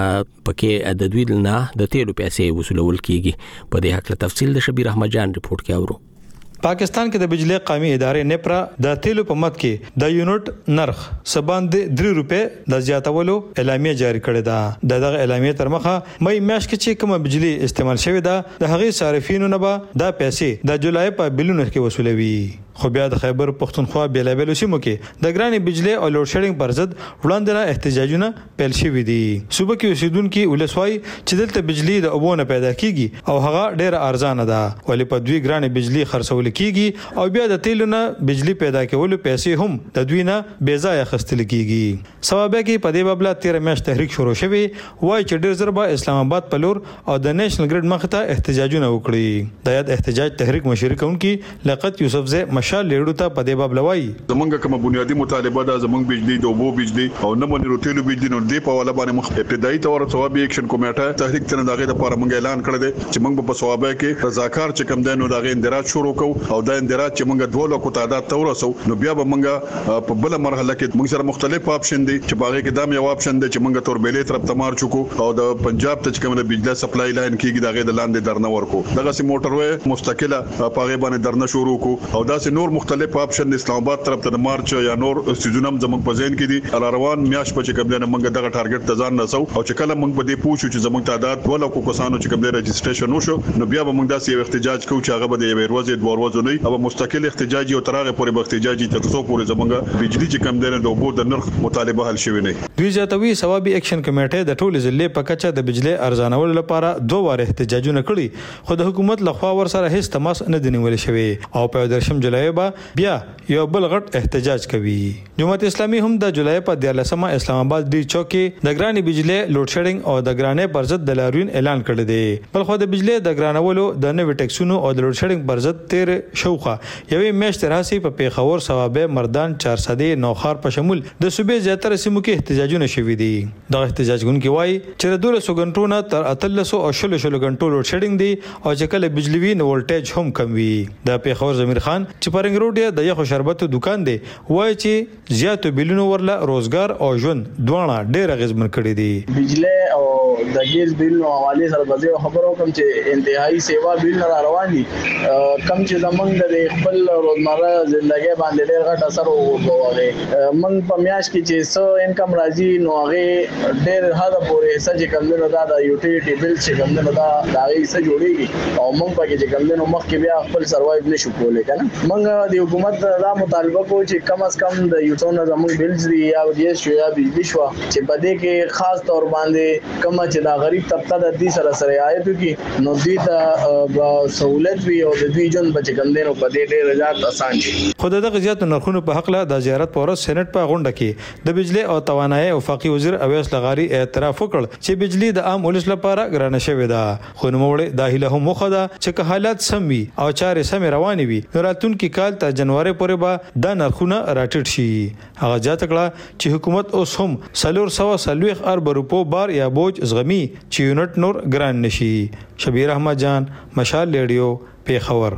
پکې د دوی نه د تیلو پیسې وصولول کیږي. په دې حق له تفصیل د شبیر احمد جان رپورت کې اورو. پاکستان کې د بجلی قومي ادارې نیپرا د تیلو په مد کې د یونټ نرخ سبان د درې روپې د زیاتولو اعلامیه جاری کړې ده. د دغه اعلامیه تر مخه مې میاشت کې چې کوم بجلی استعمال شوې ده د هغې صارفینو نه به د پیسې د جولای په بلونو کې وصولوي. خو بیا د خیبر پختونخوا بیلابیلو سیمو کې د ګرانې بجلی او لوډ شیډینګ پر ضد وړاندې احتجاجونه پیل شوي دي. صوبه کې اوسیدونکو ولسوای چې دلته بجلی د اوبو نه پیدا کیږي او هغه ډیره ارزانه ده، ولې په دوی ګرانې بجلی خرڅول کیږي او بیا د تیلو نه بجلی پیدا کولو پیسې هم د دوی نه بې ځایه اخیستل کیږي. سبب کې په دې بابل تیر میاشت تحریک شروع شوی وای چې ډیر زر به اسلام آباد په لور او د نېشنل ګریډ مخ ته احتجاجونه وکړي. د یاد احتجاج تحریک مشر کونکي لقت یوسف زه مشال لیډو ته په دې باب لوي زمونږ کوم بنیادی مطالبه ده زمونږ بجلی د اوبو بجلی او نه مونږ روتیلو بجلی نو دی په والا باندې مخ ابتدایي تور ثوابي اکشن کمیټه تحریک تنه دغه لپاره مونږ اعلان کړی دی چې مونږ په ثوابه کې رضاکار چې کم دینو دغه اندراج شروع کوو او د اندراج چې مونږ دوه لکو تعداد تورسو نو بیا به مونږ په بل مرحله کې مونږ سره مختلف اپشن دي چې باغې کې دام یو اپشن دی چې مونږ تور بیلې طرف ته مارچ کو او د پنجاب ته کوم د بجلی سپلای لاین کېږي دغه د لاندې درنه ورکو دغه سي موټر وې مستقله پاغه باندې درنه شروع کو او دا سي نور مختلف اپشن اسلام آباد طرف ته مارچ یا نور سيزونم زمونږ په ذهن کې دي روان میاش په چې کوم نه مونږ دغه ټارګټ ته ځان نسو او چې کله مونږ په دې پوښو چې زمونږ تعداد ولا کو کسانو چې کوم رجسټریشن وشو نو بیا به مونږ داسې احتجاج کوو چې هغه به د یو ورځې دوه ورځې نه او مستقل احتجاجي او ترغه پورې احتجاجي تر څو پورې زمونږ بجلی چې کوم نه د اوبو د نرخ مطالبه حل شوی نه. دوی زیاتوي ثوابي اکشن کمیټه د ټولو ضلع په کچه د بجلی ارزانول لپاره دوه واره احتجاجونه کړي خو د حکومت لخوا ور سره هیڅ تماس نه دی نیول شوی او په درشم جولای به بیا یو بل غټ احتجاج کوي. جماعت اسلامي هم د جولای په دیارلسمه اسلام آباد ډی چوک کې د ګرانې بجلی لوډ شیډینګ او د ګرانې پر ضد د لاریون اعلان کړی دی. بل خو د بجلی د ګرانولو د نوې ټیکسونو او د لوډ شیډینګ پر ضد تیر شوخه یوې میاشت راځي په پیښور ثوابه مردان چارسدي نوخار په شمول د صوبې زیاتره سیمو کې احتجاجونه شوي دي. دا احتجاجونکي وایي چې د دولسو غنټو نه تر اتلسو او شلو شلو غنټو لوډ شیډینګ دی او چې کله بجلی وي نو ولټیج هم کم وي. د پیښور زمیر خان چې پرنګ روډ د یخو شربتو دکان دی وایي چې زیاتو بیلونو ورله روزګار او ژوند دواړه ډېر اغیزمن کړي دي. بجلی او د ګیس بیل نو حواله سره به خبرو کوم چې انتهایی سیوا بیل را روان دي کم چې زمونږ د خپل روزمره ژوندۍ باندې ډېر غټ اثر وکړي. موږ په میاش کې چې سو انکم راځي نو هغه ډېر حد پورې حصہ چې کوم نه دا د یوټیلیټي بیل چې کوم نه دا دا حصہ جوړیږي او موږ په کې چې کوم نه مخ کې بیا خپل سروایو نشو کولای کنه. موږ د حکومت دا مطالبه کوو چې کم از کم د یوټونه زموږ بیلز دی یا د شو یا بجلی شو چې په دې کې خاص تور باندې کوم چې دا غریب طبقه د دې سره سره آیت کی نو دې ته سہولت وی او د دې جون بچ کندنو په دې ډېر زیات آسان شي. خود د غزيات نرخونو په حق له د زیارت پور سېنات په غونډه کې د بجلی او توانایي او وفاقي وزیر اویس لغاری اعتراف وکړ چې بجلی د عام ولس لپاره ګرانه شوې ده خو نو وړي داخله هم مخه ده چې که حالات سم وي او چارې سم روانې وي راتلونکي کال ته جنوري پورې به د نرخونه راټیټ شي. هغه ځات کړه چې حکومت اوس هم سلور سوا سلويخ ارب روپو بار یا بوج زغمی چې یونټ نور ګران نشي. شبیر احمد جان مشال ریډیو پیښور.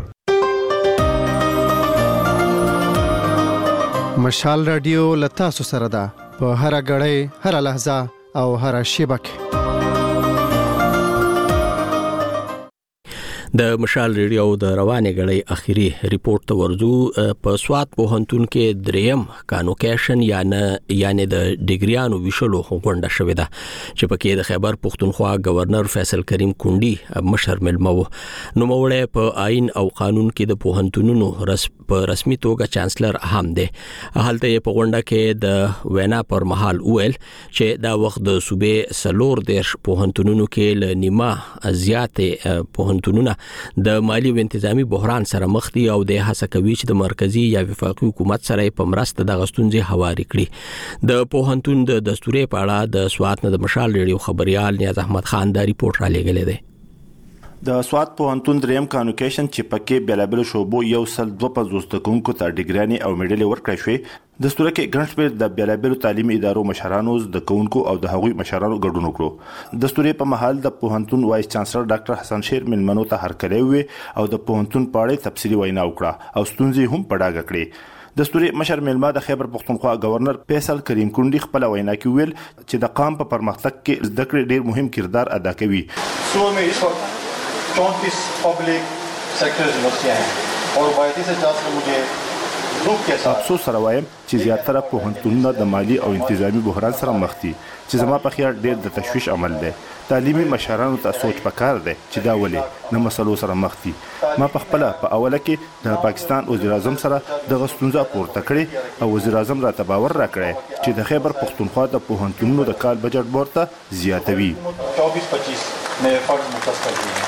مشال رادیو لتا سره ده په هر غړې هر لحظه او هر شیبه کې. د مشال ریډیو د روانې غړي اخیری ریپورت ته ورځو په سوات پوهنتون کې دریم کانوکیشن یعنی یعنی د ډیګریانو ویشلو غونډه شوې ده چې پکې د خیبر پختونخوا گورنر فیصل کریم کونډي مشر ملمو نو موړې په آئین او قانون کې د پوهنتونونو رس په رسمي توګه چانسلر هم ده. حالته په غونډه کې د وینا پر مهال ویل چې دا وخت د صوبې سلور دیش پوهنتونونو کې ل نیمه زیاتې پوهنتونونه د مالی او انتظامی بحران سره مخ دي او د هڅه کوي چې د مرکزی یا وفاقي حکومت سره په مرسته د غستونځي هواري کړي. د پوهنتون د دستوري په اړه د سوات نه د مشال ریډیو خبريال نیاز احمد خان دا ریپورت را لېږلی دی. د سوات پوهنتون دریم کانوکیشن چې پکې بیلابل شوبو یو سل دوه پنځوس تکونکو ته ډیګراني او میډل ورکړی شوی د ستوره کې ګڼ شمېر د بیلابل تعلیمي ادارو مشرانو د کونکو او د هغوی مشرانو ګډون وکړو. د ستوري په محل د پوهنتون وایس چانسلر ډاکټر حسن شیر ملمنو ته هرکلی وې او د پوهنتون په اړه تفصیلي وینا وکړه او ستونزې هم په ډاګه کړې. د ستوري مشر ملما د خیبر پختونخوا گورنر فیصل کریم کونډي خپل وینا کې ویل چې د قام په پرمختګ کې زده کړې ډېر مهم کردار ادا کوي. سو مې اس وقت चौंतीस पब्लिक सेक्टर यूनिवर्सिटियां हैं और वायदी से चांसलर मुझे ग्रुप के साथ افسوس سره وایم چې زیاتره پوهنتونونه د مالی او انتظامی بحران سره مخ دي چې زما په خیال ډېر د تشویش عمل دی. تعلیمي مشرانو ته سوچ پکار دی چې دا ولې نه مسلو سره مخ دي. ما په خپل په اوله کې د پاکستان وزیر اعظم سره د غستونځه پورته کړې او وزیر اعظم راته باور راکړی چې د خیبر پختونخوا د پوهنتونونو د کال بجټ ورته زیاتوي. चौबीस पच्चीस नए फंड मुख्तस कर दिए.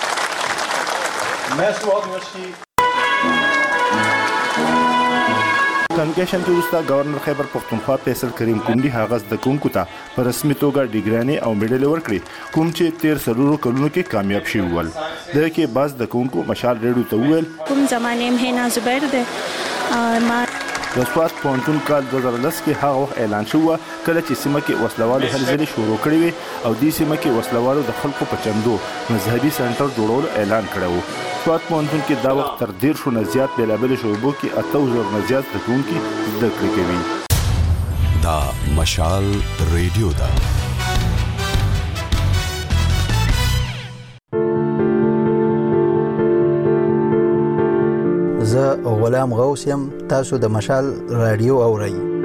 मैं सवात यूनिवर्सिटी کانوکیشن کې وروسته گورنر خیبر پختونخوا فیصل کریم کونډي هغه د کونکو ته په رسمي توګه ډیګراني او میډل ورکړي کوم چې تیر سلورو کلونو کې کامیاب شوي ول. دغه کې بعض د کونکو مشال ریډیو ته وویل کوم زمانه هم هینا زبیر ده ما د سوات پوهنتون کال دوه زره لس کې هغه وخت اعلان شو کله چې سیمه کې وسلوالو هلې ځلې شروع کړې وي او دې سیمه کې وسلوالو د خلکو په چندو مذهبي سنټر جوړولو اعلان کړی و. سوات پوهنتون کې دا وخت تر ډېر شو نه زیات بیلابل شعبو کې اته زره نه زیات زده کوونکي زده کړې کوي. دا مشال ریډیو ده. زه غلام غوث یم، تاسو د مشال رادیو اورئ.